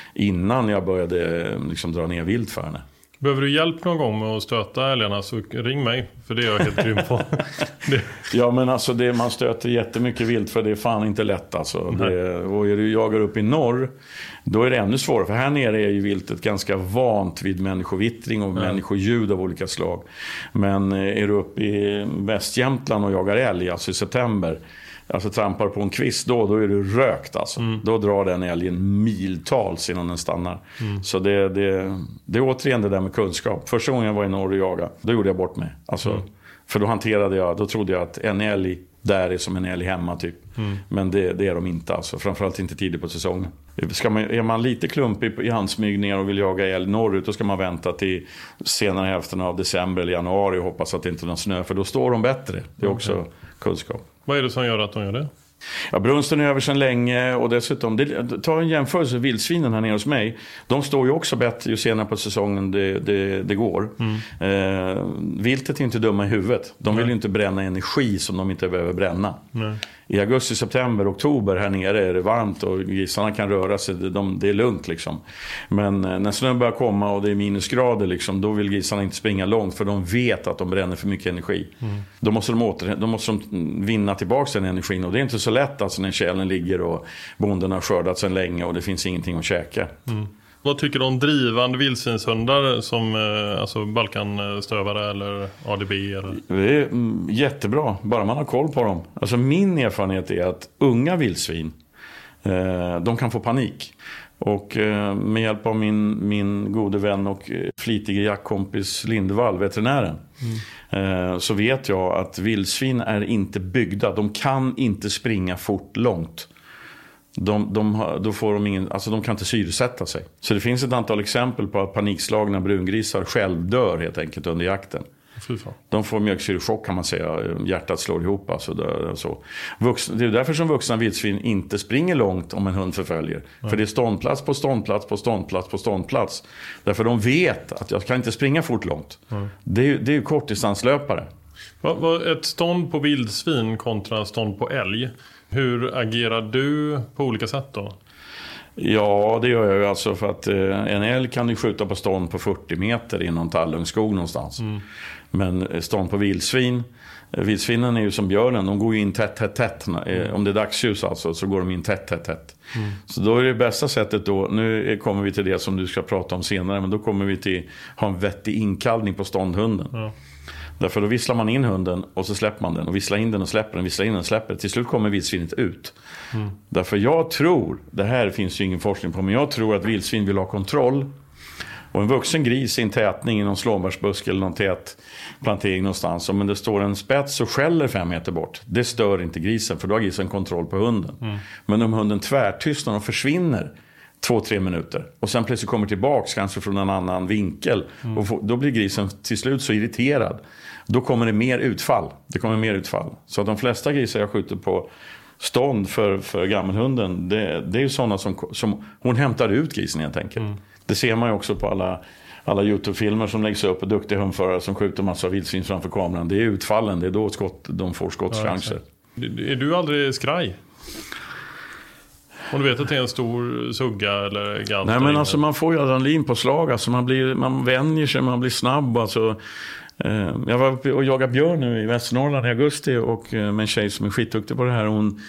innan jag började liksom dra ner vilt för henne. Behöver du hjälp någon gång med att stöta älgarna så ring mig, för det är jag helt grym på. det. Ja, men alltså det, man stöter jättemycket vilt för det är fan inte lätt alltså. Det, och är du jagar upp i norr, då är det ännu svårare. För här nere är ju viltet ganska vant vid människovittring och mm. människoljud av olika slag. Men är du uppe i Västjämtland och jagar älg, alltså i september, alltså trampar på en kvist då, då är du rökt alltså. Mm. Då drar den älgen miltals innan den stannar. Mm. Så det, det, det är återigen det där med kunskap. Första gången jag var i norr och jagade, då gjorde jag bort mig. Alltså, mm. För då hanterade jag, då trodde jag att en älg där är som en älg hemma typ. Mm. Men det, det är de inte alltså. Framförallt inte tidigt på säsongen. Ska man, är man lite klumpig i handsmygningar och vill jaga älg norrut, då ska man vänta till senare hälften av december eller januari och hoppas att det inte är någon snö. För då står de bättre. Det är också okay. kunskap. Vad är det som gör att de gör det? Ja, brunsten är över sedan länge och dessutom, det, ta en jämförelse, vildsvinen här nere hos mig, de står ju också bättre ju senare på säsongen det, det, det går. Mm. Eh, viltet är inte dumma i huvudet. De vill ju inte bränna energi som de inte behöver bränna. Nej. I augusti, september, oktober här nere är det varmt och gissarna kan röra sig, de, det är lugnt liksom. Men eh, när snön börjar komma och det är minusgrader liksom, då vill gissarna inte springa långt för de vet att de bränner för mycket energi. Mm. Då måste de, åter, då måste de vinna tillbaka den energin och det är inte så lätt alltså när källen ligger och bonden har skördat sedan länge och det finns ingenting att käka. Mm. Vad tycker du om drivande vildsvinshundar som alltså balkanstövare eller A D B? Eller? Det är jättebra, bara man har koll på dem. Alltså min erfarenhet är att unga vildsvin, de kan få panik. Och med hjälp av min, min gode vän och flitige jaktkompis Lindvall, veterinären, mm. så vet jag att vildsvin är inte byggda. De kan inte springa fort långt. De, de, då får de, ingen, alltså de kan inte syresätta sig. Så det finns ett antal exempel på att panikslagna brungrisar själv dör helt enkelt under jakten. De får mjölksyrechock kan man säga. Hjärtat slår ihop alltså där, så. Vuxna, det är därför som vuxna vildsvin inte springer långt om en hund förföljer. Mm. För det är ståndplats på ståndplats på ståndplats på ståndplats. Därför de vet att jag kan inte springa fort långt. Mm. Det, är, det är ju kortdistanslöpare. Vad, vad, ett stånd på vildsvin kontra stånd på älg. Hur agerar du på olika sätt då? Ja, det gör jag ju alltså för att eh, en älg kan ju skjuta på stånd på fyrtio meter i någon tallungskog någonstans. Mm. Men stånd på vildsvin, eh, vildsvinen är ju som björnen, de går ju in tätt, tätt, tätt. Eh, om det är dagsljus alltså så går de in tätt, tätt, tätt. Mm. Så då är det bästa sättet då, nu kommer vi till det som du ska prata om senare, men då kommer vi till ha en vettig inkallning på ståndhunden. Ja. Därför då visslar man in hunden och så släpper man den. Och visslar in den och släpper den, visslar in den och släpper den. Till slut kommer vildsvinet ut. Mm. Därför jag tror, det här finns ju ingen forskning på, men jag tror att vildsvin vill ha kontroll. Och en vuxen gris i en tätning i någon slånbärsbuske eller någon tät plantering någonstans. Om det står en spets och skäller fem meter bort, det stör inte grisen, för då har grisen kontroll på hunden. Mm. Men om hunden tvärtystnar och försvinner två, tre minuter och sen plötsligt kommer tillbaks kanske från en annan vinkel mm. och få, då blir grisen till slut så irriterad. Då kommer det mer utfall. Det kommer mer utfall. Så att de flesta grisar jag skjuter på stånd för, för gammelhunden, det, det är ju sådana som, som hon hämtar ut grisen helt enkelt. Mm. Det ser man ju också på alla, alla YouTube-filmer som läggs upp och duktiga hundförare som skjuter massa av vildsvin framför kameran. Det är utfallen, det är då skott, de får skottchanser. Ja, är du aldrig skraj? Om du vet att det är en stor sugga eller gant? Nej, men alltså man får ju adrenalin på slag. Alltså man, blir, man vänjer sig, man blir snabb. Alltså, eh, jag var uppe och jagade björn nu i Västernorrland i augusti och eh, med en tjej som är skitduktig på det här. Hon,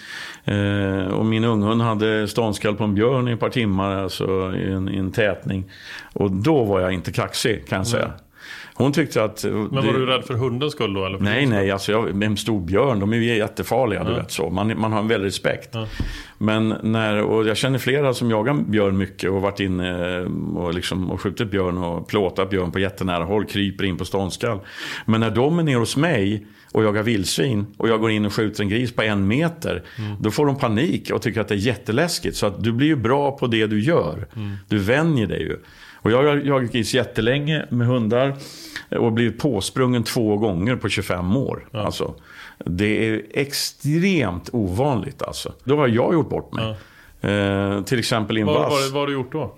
eh, och min unghund hade ståndskall på en björn i ett par timmar alltså, i, en, i en tätning. Och då var jag inte kaxig, kan jag säga. Mm. Hon tyckte att... Men var det, du rädd för hundens skull då? Eller för nej, nej. Alltså jag, en stor björn, de är ju jättefarliga, ja. Du vet så. Man, man har en väldig respekt. Ja. Men när... Och jag känner flera som jagar björn mycket och varit inne och, liksom, och skjutit björn och plåtat björn på jättenära håll, kryper in på ståndskall. Men när de är ner hos mig och jagar vildsvin och jag går in och skjuter en gris på en meter, mm. då får de panik och tycker att det är jätteläskigt. Så att du blir ju bra på det du gör. Mm. Du vänjer dig ju. Och jag har jagat gris jättelänge med hundar och blivit påsprungen två gånger på tjugofem år. Ja. Alltså, det är extremt ovanligt. Alltså. Då har jag gjort bort mig. Ja. Eh, till exempel i en vad, vass. Vad, vad har du gjort då?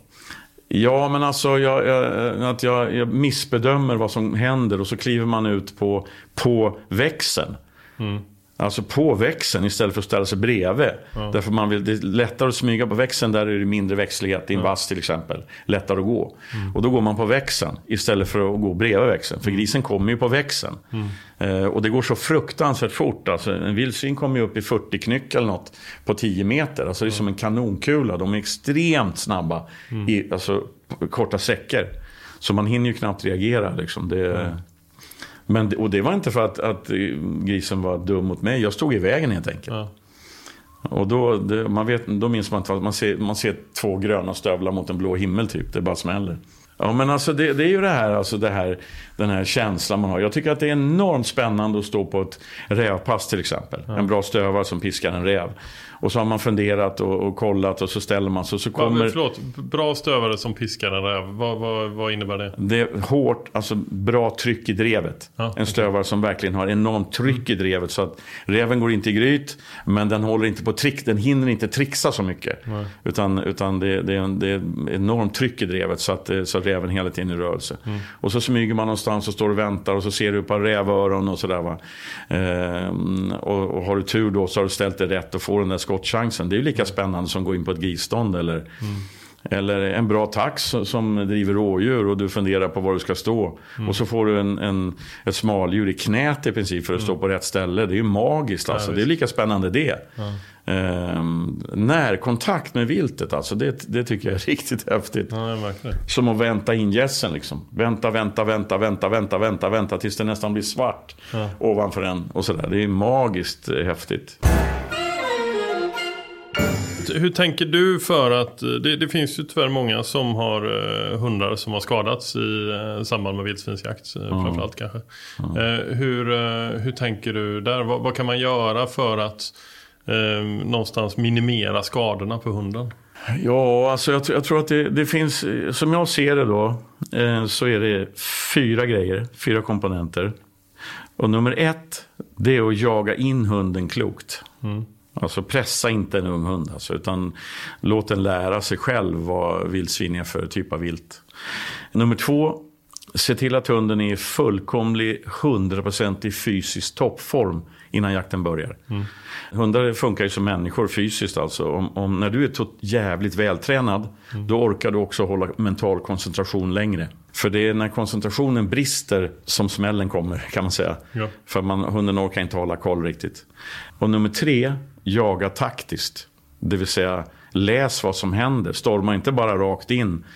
Ja, men alltså jag, jag, att jag, jag missbedömer vad som händer och så kliver man ut på, på växeln. Mm. Alltså på växeln istället för att ställa sig bredvid. Ja. Därför man vill, det är lättare att smyga på växeln, där är det mindre växlighet i en ja. vass till exempel. Lättare att gå. Mm. Och då går man på växeln istället för att gå bredvid växeln. För grisen kommer ju på växeln. Mm. Eh, och det går så fruktansvärt fort. Alltså, en vildsvin kommer ju upp i fyrtio knyck eller något på tio meter. Alltså det är som en kanonkula. De är extremt snabba mm. i alltså, korta säckar. Så man hinner ju knappt reagera liksom. Det mm. Men, och det var inte för att, att grisen var dum mot mig. Jag stod i vägen helt enkelt. Ja. Och då, det, man vet, då minns man att man ser, man ser två gröna stövlar mot en blå himmel typ. Det bara smäller. Ja, men alltså det, det är ju det här, alltså det här, den här känslan man har. Jag tycker att det är enormt spännande att stå på ett rävpass till exempel. Ja. En bra stövare som piskar en räv. Och så har man funderat och, och kollat och så ställer man sig. Så kommer... Förlåt, bra stövare som piskar en räv. Vad, vad, vad innebär det? Det är hårt, alltså bra tryck i drevet. Ja. En stövare som verkligen har enormt tryck i drevet. Så att räven går inte i gryt, men den håller inte på trick. Den hinner inte trixa så mycket. Nej. Utan, utan det, det, är en, det är enormt tryck i drevet så att, så att räven hela tiden är i rörelse. Mm. Och så smyger man någonstans och står och väntar och så ser du på rävöron och sådär va. Ehm, och, och har du tur då så har du ställt det rätt och får den där skottchansen. Det är ju lika spännande som att gå in på ett grisstånd eller, mm. eller en bra tax som driver rådjur och du funderar på var du ska stå. Mm. Och så får du en, en, ett smaldjur i knät i princip för att mm. stå på rätt ställe. Det är ju magiskt alltså. Ja, det är lika spännande det. Ja. Ehm, närkontakt med viltet alltså, det, det tycker jag är riktigt häftigt. Ja, verkligen. Som att vänta in gässen liksom. Vänta, vänta, vänta, vänta, vänta, vänta, vänta tills det nästan blir svart ja. ovanför en och sådär. Det är magiskt häftigt. Hur tänker du för att det, det finns ju tyvärr många som har uh, hundar som har skadats i uh, samband med vildsvinsjakt uh, mm. framförallt kanske. Mm. Uh, hur, uh, hur tänker du där? Vad, vad kan man göra för att uh, någonstans minimera skadorna på hunden? Ja, alltså jag, jag tror att det, det finns, som jag ser det då, uh, så är det fyra grejer, fyra komponenter. Och nummer ett, det är att jaga in hunden klokt. Mm. Alltså pressa inte en ung hund alltså, utan låt den lära sig själv vad vildsvin är för typ av vilt. Nummer två, se till att hunden är i fullkomlig hundraprocentig fysisk toppform innan jakten börjar. Mm. Hundar funkar ju som människor fysiskt alltså. Om, om, när du är så jävligt vältränad mm. då orkar du också hålla mental koncentration längre. För det är när koncentrationen brister som smällen kommer kan man säga. Ja. För man, hunden orkar inte hålla koll riktigt. Och nummer tre, jaga taktiskt. Det vill säga läs vad som händer. Storma inte bara rakt in.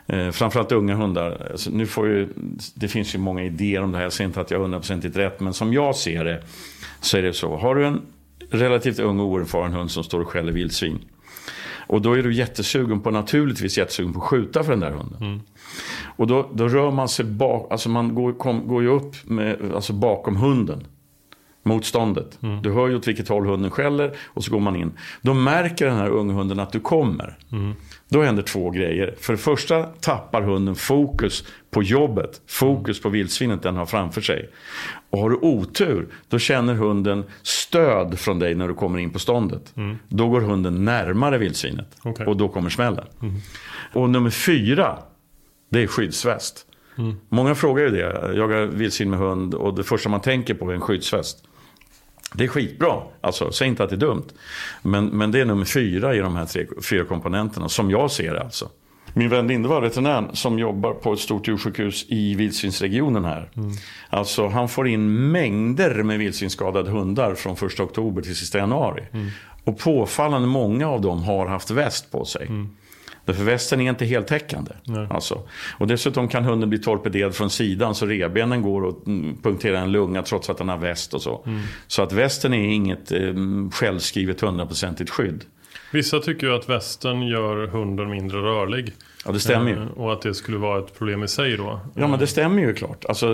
Eh, framförallt unga hundar. Alltså, nu får ju, det finns ju många idéer om det här. Jag säger inte att jag har hundraprocentigt rätt, men som jag ser det så är det så. Har du en relativt ung och oerfaren hund som står och skäller vildsvin, och då är du jättesugen på, naturligtvis jättesugen på att skjuta för den där hunden. Mm. Och då, då rör man sig bak, alltså man går, kom, går ju upp med, alltså bakom hunden. Motståndet. Mm. Du hör ju åt vilket håll hunden skäller och så går man in. Då märker den här unga hunden att du kommer. Mm. Då händer två grejer. För det första tappar hunden fokus på jobbet. Fokus på vildsvinet den har framför sig. Och har du otur, då känner hunden stöd från dig när du kommer in på ståndet. Mm. Då går hunden närmare vildsvinet. Okay. Och då kommer smällen. Mm. Och nummer fyra, det är skyddsväst. Mm. Många frågar ju det. Jag jagar vildsvin med hund och det första man tänker på är en skyddsväst. Det är skitbra, alltså, säg inte att det är dumt. Men, men det är nummer fyra i de här tre, fyra komponenterna som jag ser det alltså. Min vän Linde var veterinär som jobbar på ett stort djursjukhus i vildsvinsregionen här. Mm. Alltså han får in mängder med vildsvinsskadade hundar från första oktober till sista januari. Mm. Och påfallande många av dem har haft väst på sig. Mm. Därför västen är inte helt täckande. Alltså. Och dessutom kan hunden bli torpederad från sidan så rebenen går och punkterar en lunga trots att den har väst och så. Mm. Så att västen är inget eh, självskrivet hundraprocentigt skydd. Vissa tycker ju att västen gör hunden mindre rörlig. Ja, det stämmer ju. Och att det skulle vara ett problem i sig då. Ja, men det stämmer ju klart. Alltså,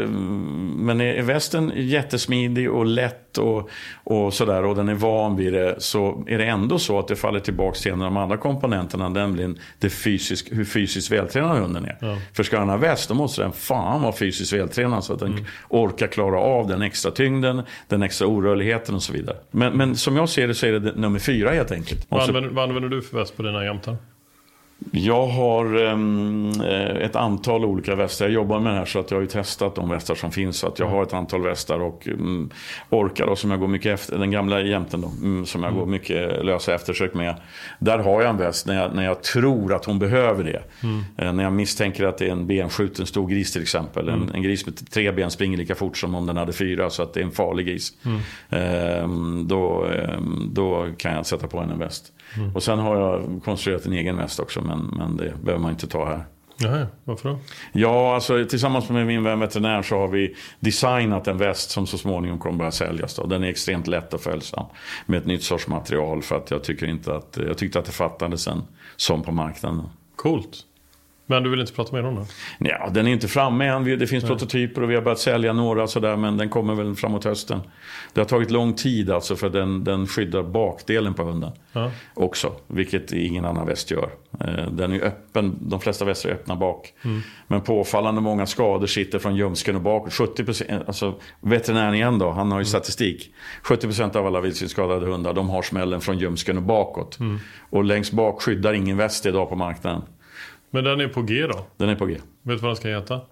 men är västen jättesmidig och lätt och, och sådär, och den är van vid det, så är det ändå så att det faller tillbaka till en av de andra komponenterna, nämligen det fysisk, hur fysiskt vältränad hunden är. Ja. För ska den ha väst, då måste den fan vara fysiskt vältränad så att den mm. orkar klara av den extra tyngden, den extra orörligheten och så vidare. Men, men som jag ser det så är det nummer fyra helt enkelt. Vad använder, vad använder du för väst på dina jämtar? Jag har um, ett antal olika västar. Jag jobbar med det här så att jag har ju testat de västar som finns. Så att jag har ett antal västar och um, orkar då, som jag går mycket efter. Den gamla jämten då, um, som jag mm. går mycket lösa eftersök med. Där har jag en väst när jag, när jag tror att hon behöver det. Mm. Uh, när jag misstänker att det är en benskjuten stor gris till exempel. Mm. En, en gris med tre ben springer lika fort som om den hade fyra, så att det är en farlig gris. Mm. Um, då, um, då kan jag sätta på en väst. Mm. Och sen har jag konstruerat en egen väst också, men, men det behöver man inte ta här. Jaha, varför då? Ja, alltså tillsammans med min vän veterinär så har vi designat en väst som så småningom kommer börja säljas då. Den är extremt lätt och följsam med ett nytt sorts material, för att jag tycker inte att jag tyckte att det fattades en som på marknaden. Coolt. Men du vill inte prata mer om det? Ja, den är inte framme än. Det finns Nej. prototyper och vi har börjat sälja några sådär, men den kommer väl framåt hösten. Det har tagit lång tid alltså, för den, den skyddar bakdelen på hunden ja. också, vilket ingen annan väst gör. Den är öppen, de flesta västar är öppna bak. Mm. Men påfallande många skador sitter från ljumsken och bakåt. sjuttio procent, alltså veterinären igen då, han har ju mm. statistik. sjuttio procent av alla vildsvinsskadade hundar, de har smällen från ljumsken och bakåt. Mm. Och längst bak skyddar ingen väst idag på marknaden. Men den är på G då? Den är på G. Vet du vad den ska heta?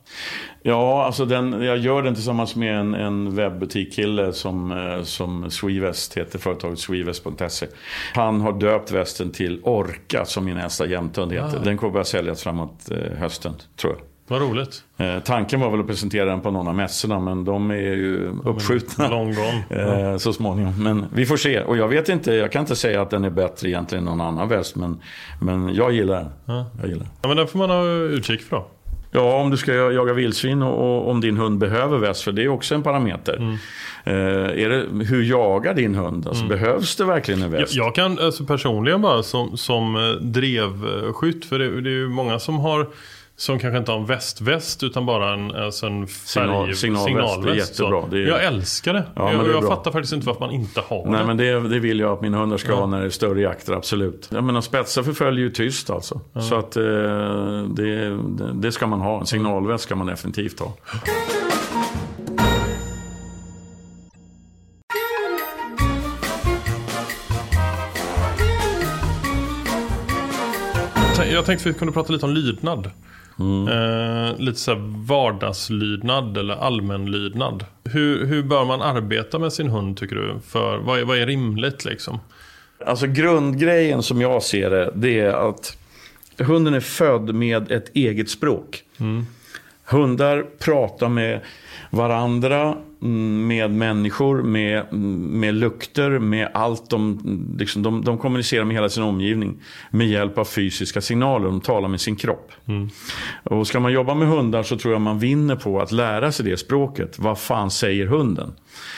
Ja, alltså den, jag gör den tillsammans med en, en webbutikkille som, som Swevest heter, företaget swevest punkt se. Han har döpt västen till Orka, som min nästa jämthund heter. Ah. Den kommer att säljas framåt eh, hösten, tror jag. Vad roligt. Eh, tanken var väl att presentera den på någon av mässorna, men de är ju uppskjutna long gone. eh, så småningom. Men vi får se. Och jag vet inte, jag kan inte säga att den är bättre egentligen än någon annan väst, men, men jag gillar den. Ja. Jag gillar den. Ja, men den får man ha utkik för då. Ja, om du ska jaga vildsvin och, och om din hund behöver väst, för det är också en parameter. Mm. Eh, är det, hur jagar din hund? Alltså, mm. Behövs det verkligen en väst? Jag, jag kan alltså, personligen bara som, som drevskytt, för det, det är ju många som har som kanske inte har en västväst utan bara en, alltså en färg, Signal, signalväst. signalväst. Det är jättebra. Det är... Jag älskar det. Ja, jag jag fattar faktiskt inte varför man inte har Nej, det. Men det, det vill jag att mina hundar ska ja. ha när det är större jakter, absolut. Jag menar, spetsar förföljer ju tyst alltså. Ja. Så att eh, det, det ska man ha. En signalväst ska man definitivt ha. Jag tänkte att vi kunde prata lite om lydnad. Mm. Eh, lite så här vardagslydnad eller allmänlydnad. Hur, hur bör man arbeta med sin hund, tycker du? För vad är, vad är rimligt liksom? Alltså grundgrejen som jag ser det, det är att hunden är född med ett eget språk. Mm. Hundar pratar med varandra med människor, med, med lukter, med allt. De, liksom, de, de kommunicerar med hela sin omgivning med hjälp av fysiska signaler. De talar med sin kropp. Mm. Och ska man jobba med hundar så tror jag man vinner på att lära sig det språket. Vad fan säger hunden?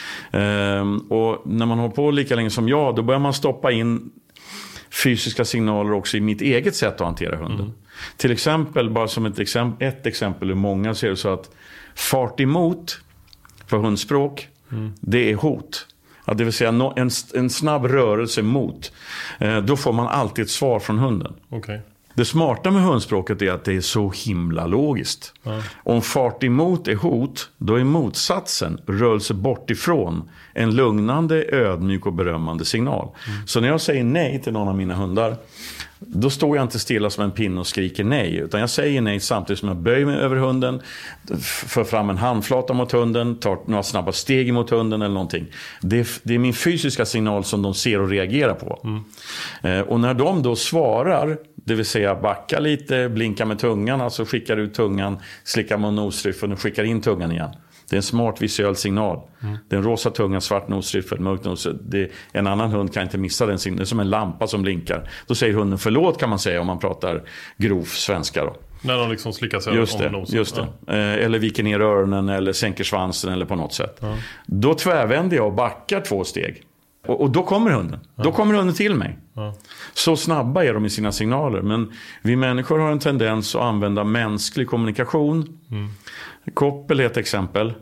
Ehm, och när man håller på lika länge som jag, då börjar man stoppa in fysiska signaler också i mitt eget sätt att hantera hunden. Mm. Till exempel, bara som ett exempel, ett exempel hur många ser det så att fart emot på hundspråk, mm. det är hot. Ja, det vill säga en, en snabb rörelse mot. Eh, då får man alltid ett svar från hunden. Okay. Det smarta med hundspråket är att det är så himla logiskt. Ja. Om fart emot är hot, då är motsatsen rörelse bort ifrån en lugnande, ödmjuk och berömmande signal. Mm. Så när jag säger nej till någon av mina hundar, då står jag inte stilla som en pinne och skriker nej. Utan jag säger nej samtidigt som jag böjer mig över hunden, för fram en handflata mot hunden, tar några snabba steg mot hunden eller någonting. Det är, det är min fysiska signal som de ser och reagerar på. Mm. Eh, och när de då svarar, det vill säga backa lite, blinka med tungan, alltså skickar ut tungan, slickar med nosryffeln och skickar in tungan igen. Det är en smart visuell signal. Mm. Det är en rosa tunga, svart nosryffel, mörk nosryffel. En annan hund kan inte missa den signalen. Det är som en lampa som blinkar. Då säger hunden förlåt, kan man säga om man pratar grov svenska då. När de liksom slickar sig just om det, nosen. Just det. Ja. Eller viker ner öronen eller sänker svansen eller på något sätt. Ja. Då tvärvänder jag och backar två steg. Och, och då kommer hunden. Ja. Då kommer hunden till mig. Ja. Så snabba är de i sina signaler. Men vi människor har en tendens att använda mänsklig kommunikation. Mm. Koppel är ett exempel.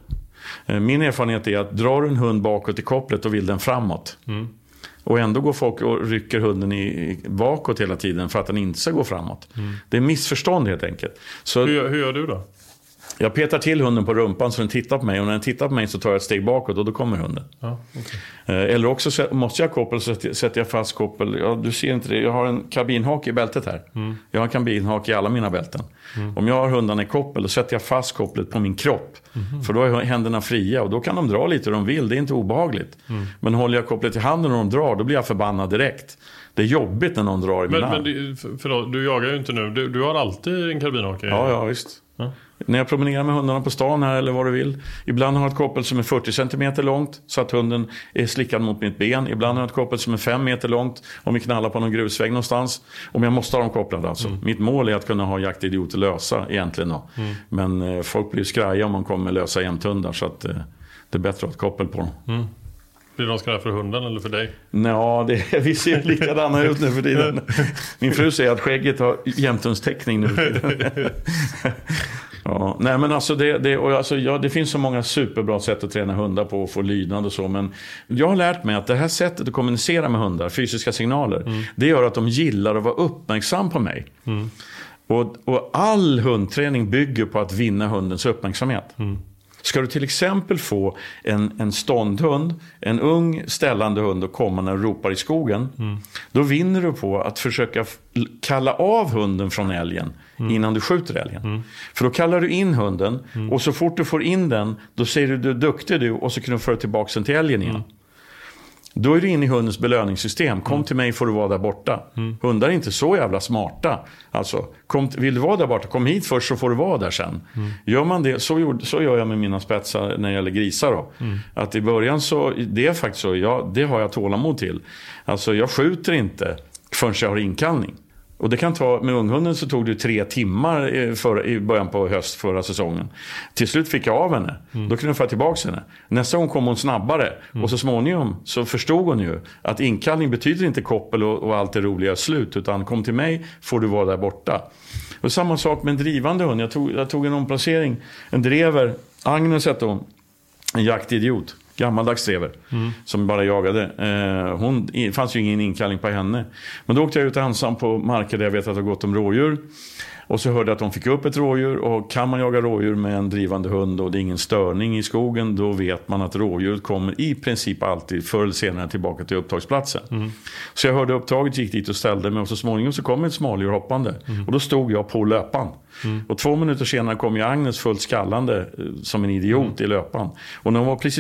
Min erfarenhet är att drar en hund bakåt i kopplet och vill den framåt. Mm. Och ändå går folk och rycker hunden i bakåt hela tiden för att den inte ska gå framåt. Mm. Det är missförstånd helt enkelt. Så hur, hur gör du då? Jag petar till hunden på rumpan så den tittar på mig. Och när den tittar på mig så tar jag ett steg bakåt och då kommer hunden. Ja, okay. Eller också måste jag koppel så sätter jag fast koppel. Ja, du ser inte det. Jag har en kabinhake i bältet här. Mm. Jag har en kabinhake i alla mina bälten. Mm. Om jag har hundarna i koppel, då sätter jag fast kopplet på min kropp. Mm. För då är händerna fria och då kan de dra lite hur de vill. Det är inte obehagligt. Mm. Men håller jag kopplet i handen och de drar, då blir jag förbannad direkt. Det är jobbigt när någon drar i min men, hand. Men för, för du jagar ju inte nu. Du, du har alltid en kabinhake. Ja, ja, visst. Ja. När jag promenerar med hundarna på stan här eller vad du vill. Ibland har jag ett koppel som är fyrtio centimeter långt så att hunden är slickad mot mitt ben. Ibland har jag ett koppel som är fem meter långt om vi knallar på någon grusväg någonstans. Om jag måste ha dem kopplade alltså. Mm. Mitt mål är att kunna ha jaktidioter lösa egentligen då. Mm. Men eh, folk blir skraja om man kommer med lösa jämthundar så att eh, det är bättre att ha ett koppel på dem. Mm. Blir de skraja för hunden eller för dig? Ja, det, vi ser likadana ut nu för tiden. Min fru säger att skägget har jämthundstäckning nu för tiden. Ja, nej men alltså det, det, och alltså, ja, det finns så många superbra sätt att träna hundar på och få lydnad och så. Men jag har lärt mig att det här sättet att kommunicera med hundar, fysiska signaler, mm. det gör att de gillar att vara uppmärksam på mig. Mm. Och, och all hundträning bygger på att vinna hundens uppmärksamhet. Mm. Ska du till exempel få en, en ståndhund, en ung ställande hund och komma när du ropar i skogen, mm. då vinner du på att försöka f- kalla av hunden från älgen mm. innan du skjuter älgen. Mm. För då kallar du in hunden mm. och så fort du får in den, då säger du du är duktig du och så kan du föra tillbaka den till älgen igen. Mm. Då är du inne i hundens belöningssystem. Kom mm. till mig får du vara där borta. Mm. Hundar är inte så jävla smarta. Alltså, kom, vill du vara där borta? Kom hit först så får du vara där sen. Mm. Gör man det, så, gjorde, så gör jag med mina spetsar när det gäller grisar då. Mm. Att i början så, det är faktiskt så, ja, det har jag tålamod till. Alltså jag skjuter inte förrän jag har inkallning. Och det kan ta, med unghunden så tog det tre timmar för, i början på höst förra säsongen. Till slut fick jag av henne. Mm. Då kunde jag få tillbaka henne. Nästa gång kom hon snabbare. Mm. Och så småningom så förstod hon ju att inkallning betyder inte koppel och, och allt det roliga slut. Utan kom till mig får du vara där borta. Och samma sak med en drivande hund. Jag tog, jag tog en omplacering. En drever. Agnes hette hon. En jaktidiot. Gammaldags drever mm. som bara jagade. Eh, hon, det fanns ju ingen inkallning på henne. Men då åkte jag ut ensam på marker där jag vet att det har gått om rådjur. Och så hörde jag att de fick upp ett rådjur. Och kan man jaga rådjur med en drivande hund och det är ingen störning i skogen, då vet man att rådjuret kommer i princip alltid förr eller senare tillbaka till upptagsplatsen. Mm. Så jag hörde upptaget, gick dit och ställde mig. Och så småningom så kom ett smådjur hoppande. Mm. Och då stod jag på löpan. Mm. Och två minuter senare kom ju Agnes fullt skallande som en idiot mm. i löpan. Och när hon var precis framför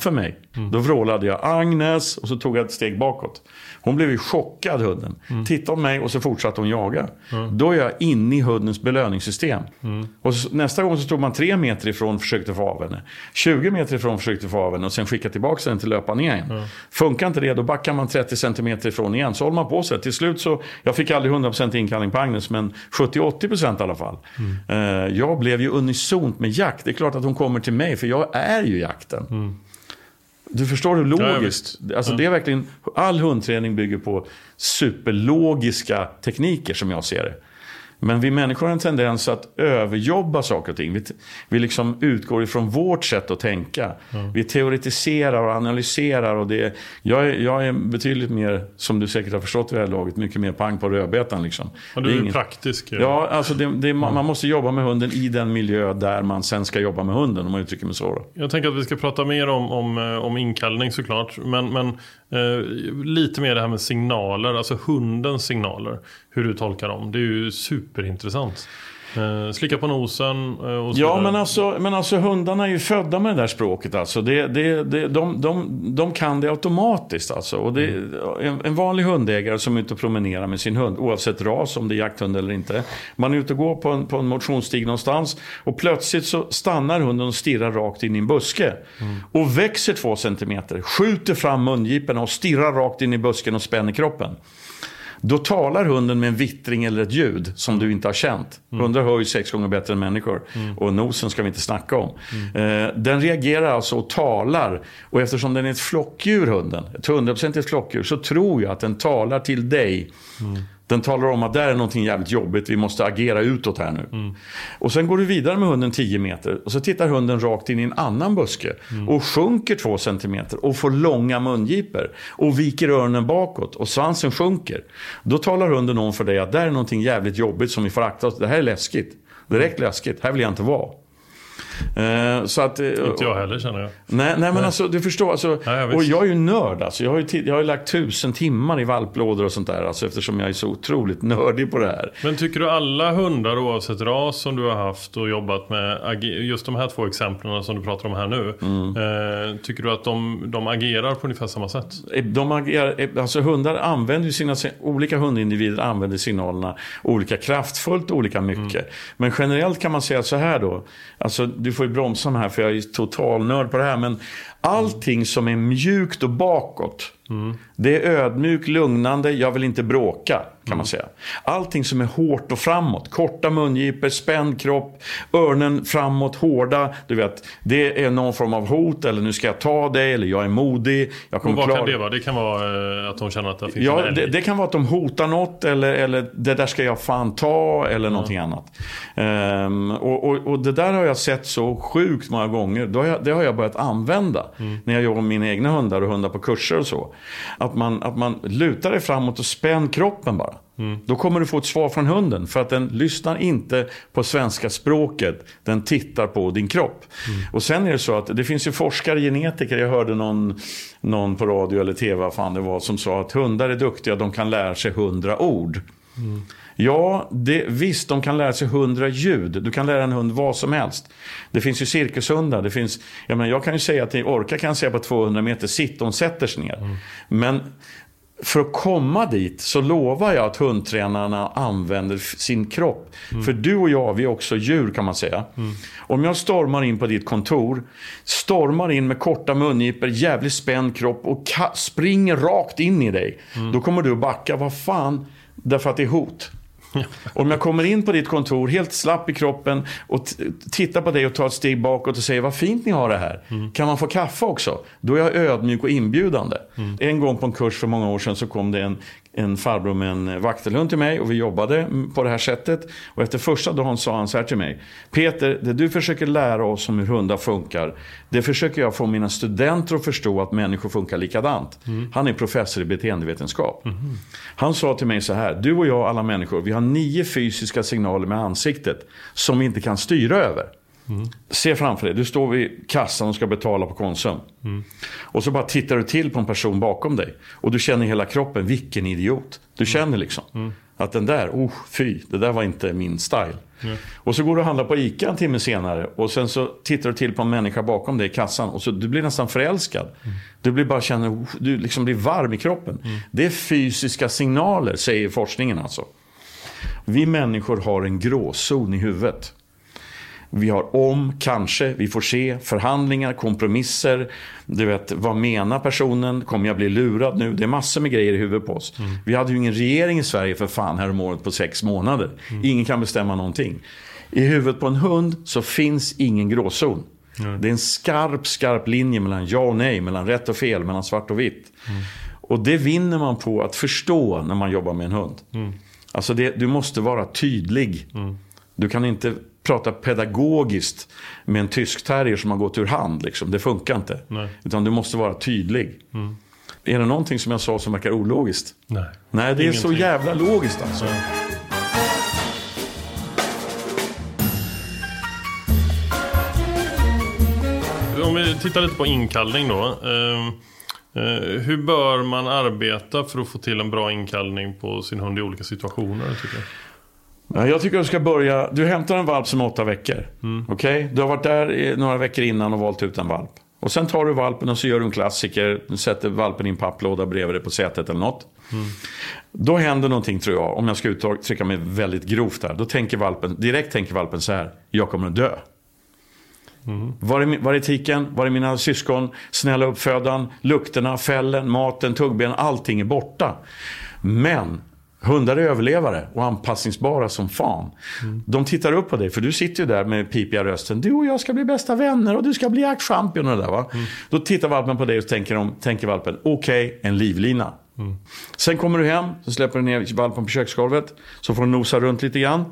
framför mig. Mm. Då vrålade jag Agnes och så tog jag ett steg bakåt. Hon blev ju chockad, hunden. Mm. Tittade på mig och så fortsatte hon jaga. Mm. Då är jag inne i hundens belöningssystem. Mm. Och så, nästa gång så stod man tre meter ifrån och försökte få av henne. tjugo meter ifrån och försökte få av henne och sen skicka tillbaka den till löpa ner igen. Mm. Funkar inte det, då backar man trettio centimeter ifrån igen. Så håller man på sig. Till slut så, jag fick aldrig hundra procent inkallning på Agnes, men sjuttio till åttio procent i alla fall. Mm. Uh, jag blev ju unisont med jakt. Det är klart att hon kommer till mig, för jag är ju jakten. Mm. Du förstår hur logiskt. Ja, alltså, ja. Det är verkligen, all hundträning bygger på superlogiska tekniker som jag ser det. Men vi människor har en tendens att överjobba saker och ting. Vi, vi liksom utgår ifrån vårt sätt att tänka. Mm. Vi teoretiserar och analyserar. Och det, jag, är, jag är betydligt mer, som du säkert har förstått vid det här laget, mycket mer pang på rödbetan. Liksom. Ja, du är, är ingen, praktisk. Ja, ja alltså det, det, man, man måste jobba med hunden i den miljö där man sen ska jobba med hunden, om man uttrycker mig så. Då. Jag tänker att vi ska prata mer om, om, om inkallning såklart. Men, men eh, lite mer det här med signaler, alltså hundens signaler. Hur du tolkar dem. Det är ju superintressant. Eh, slicka på nosen eh, och så. Ja, men alltså, men alltså hundarna är ju födda med det där språket. Alltså. Det, det, det, de, de, de kan det automatiskt. Alltså. Och det, en, en vanlig hundägare som är ute och promenerar med sin hund, oavsett ras, om det är jakthund eller inte. Man är ute och går på en, på en motionsstig någonstans och plötsligt så stannar hunden och stirrar rakt in i en buske. Mm. Och växer två centimeter, skjuter fram mungiporna och stirrar rakt in i busken och spänner kroppen. Då talar hunden med en vittring eller ett ljud som du inte har känt. Mm. Hundar hör ju sex gånger bättre än människor. Mm. Och nosen ska vi inte snacka om. Mm. Eh, den reagerar alltså och talar. Och eftersom den är ett flockdjur, hunden, ett hundraprocentigt flockdjur, så tror jag att den talar till dig. Mm. Den talar om att där är någonting jävligt jobbigt. Vi måste agera utåt här nu. Mm. Och sen går du vidare med hunden tio meter. Och så tittar hunden rakt in i en annan buske. Mm. Och sjunker två centimeter. Och får långa mungiper. Och viker öronen bakåt. Och svansen sjunker. Då talar hunden om för dig att där är någonting jävligt jobbigt som vi får akta oss. Det här är läskigt. Direkt läskigt. Här vill jag inte vara. Uh, så att, uh, inte jag heller, känner jag. Nej, nej men nej. Alltså, du förstår alltså, nej, jag och jag är ju nörd alltså. jag, har ju t- jag har ju lagt tusen timmar i valplådor och sånt där alltså, eftersom jag är så otroligt nördig på det här. Men tycker du alla hundar, oavsett ras, som du har haft och jobbat med, just de här två exemplen som du pratar om här nu, mm. uh, tycker du att de, de agerar på ungefär samma sätt? De agerar, alltså hundar använder ju sina, olika hundindivider använder signalerna olika kraftfullt, olika mycket. Mm. Men generellt kan man säga så här då, alltså du får ju bromsa här för jag är total nörd på det här, men allting som är mjukt och bakåt, mm. det är ödmjuk, lugnande, jag vill inte bråka, kan mm. man säga. Allting som är hårt och framåt, korta mungiper, spänd kropp, öronen framåt, hårda, du vet, det är någon form av hot, eller nu ska jag ta dig, eller jag är modig, jag kommer vad klara. kan det vara? Det kan vara att de känner att det finns ja, en det, det kan vara att de hotar något, eller, eller det där ska jag fan ta, eller mm. någonting annat. Um, och, och, och det där har jag sett så sjukt många gånger, det har jag, det har jag börjat använda mm. när jag jobbar med mina egna hundar och hundar på kurser och så. Att man, att man lutar dig framåt och spänn kroppen bara. Mm. Då kommer du få ett svar från hunden. För att den lyssnar inte på svenska språket. Den tittar på din kropp. Mm. Och sen är det så att det finns ju forskare, genetiker. Jag hörde någon, någon på radio eller tv, vad fan det var, som sa att hundar är duktiga. De kan lära sig hundra ord. Mm. Ja, det, visst, de kan lära sig hundra ljud. Du kan lära en hund vad som helst. Det finns ju cirkushundar. Det finns, jag, menar, jag kan ju säga att Orka kan säga på tvåhundra meter sitt, de sätter sig ner. Mm. Men för att komma dit så lovar jag att hundtränarna använder sin kropp. Mm. För du och jag, vi är också djur, kan man säga. Mm. Om jag stormar in på ditt kontor, stormar in med korta mungiper, jävligt spänd kropp och ka- springer rakt in i dig. Mm. Då kommer du backa, vad fan, därför att det är hot. Om jag kommer in på ditt kontor helt slapp i kroppen och t- tittar på dig och tar ett steg bakåt och säger vad fint ni har det här, mm. kan man få kaffe också? Då är jag ödmjuk och inbjudande. Mm. En gång på en kurs för många år sedan så kom det en, en farbror med en vaktelhund till mig och vi jobbade på det här sättet, och efter första dagen sa han så här till mig: Peter, det du försöker lära oss om hur hundar funkar, det försöker jag få mina studenter att förstå, att människor funkar likadant. Mm. Han är professor i beteendevetenskap. Mm. Han sa till mig så här: du och jag, alla människor, vi har nio fysiska signaler med ansiktet som vi inte kan styra över. Mm. Se framför dig, du står vid kassan och ska betala på Konsum. Mm. Och så bara tittar du till på en person bakom dig och du känner hela kroppen, vilken idiot. Du känner liksom. Mm. Att den där, oh fy, det där var inte min style. Mm. Och så går du och handlar på Ica en timme senare. Och sen så tittar du till på en människa bakom dig i kassan. Och så du blir nästan förälskad. Mm. Du blir bara känner, oh, du liksom blir varm i kroppen. Mm. Det är fysiska signaler, säger forskningen alltså. Vi människor har en gråzon i huvudet. Vi har om, kanske, vi får se, förhandlingar, kompromisser. Du vet, vad menar personen? Kommer jag bli lurad nu? Det är massor med grejer i huvudet på oss. Mm. Vi hade ju ingen regering i Sverige för fan här om året på sex månader. Mm. Ingen kan bestämma någonting. I huvudet på en hund så finns ingen gråzon. Mm. Det är en skarp, skarp linje mellan ja och nej, mellan rätt och fel, mellan svart och vitt. Mm. Och det vinner man på att förstå när man jobbar med en hund. Mm. Alltså det, du måste vara tydlig. Mm. Du kan inte prata pedagogiskt med en tysk terrier som har gått ur hand. Liksom. Det funkar inte. Nej. Utan du måste vara tydlig. Mm. Är det någonting som jag sa som verkar ologiskt? Nej. Nej, det är Ingenting. Så jävla logiskt alltså. Ja. Om vi tittar lite på inkallning då. Eh, eh, hur bör man arbeta för att få till en bra inkallning på sin hund i olika situationer, tycker jag? Jag tycker du ska börja. Du hämtar en valp som åtta veckor. Mm. Okej? Okay? Du har varit där i några veckor innan och valt ut en valp. Och sen tar du valpen och så gör du en klassiker. Du sätter valpen i en papplåda bredvid dig på sätet eller något. Mm. Då händer någonting, tror jag. Om jag ska uttrycka mig väldigt grovt där. Då tänker valpen, direkt tänker valpen så här: jag kommer att dö. Mm. Var, är, var är tiken? Var är mina syskon? Snälla uppfödan, lukterna, fällen, maten, tuggben, allting är borta. Men hundar är överlevare och anpassningsbara som fan. Mm. De tittar upp på dig, för du sitter ju där med pipiga rösten. Du och jag ska bli bästa vänner och du ska bli jaktchampion och det där, va? Mm. Då tittar valpen på dig och tänker, de, tänker valpen, okej, okay, en livlina. Mm. Sen kommer du hem, så släpper du ner valpen på köksgolvet, så får du nosa runt lite grann.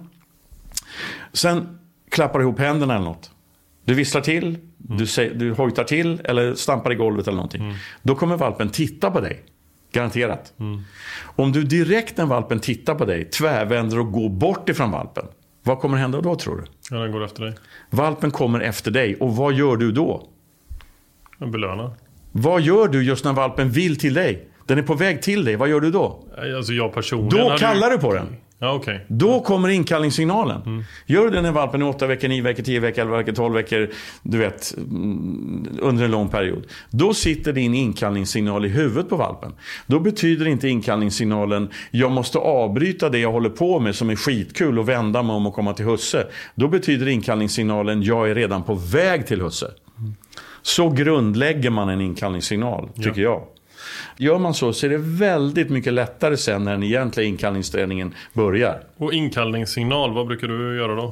Sen klappar du ihop händerna eller något. Du visslar till, mm. du, säger, du hojtar till eller stampar i golvet eller någonting. Mm. Då kommer valpen titta på dig. Garanterat. Mm. Om du direkt när valpen tittar på dig tvärvänder och går bort ifrån valpen, vad kommer hända då, tror du? Ja, den går efter dig. Valpen kommer efter dig. Och vad gör du då? Den belönar. Vad gör du just när valpen vill till dig? Den är på väg till dig. Vad gör du då? Alltså jag personligen... Då kallar du... du på den. Ja, okay. Då kommer inkallningssignalen. Mm. Gör du den när valpen är åtta veckor, nio veckor, tio veckor, elva veckor, tolv veckor, du vet, under en lång period. Då sitter din inkallningssignal i huvudet på valpen. Då betyder inte inkallningssignalen, jag måste avbryta det jag håller på med som är skitkul och vända mig om och komma till husse. Då betyder inkallningssignalen, jag är redan på väg till husse. Mm. Så grundlägger man en inkallningssignal, tycker ja. jag. Gör man så så är det väldigt mycket lättare sen när den egentliga inkallningsträningen börjar. Och inkallningssignal, vad brukar du göra då?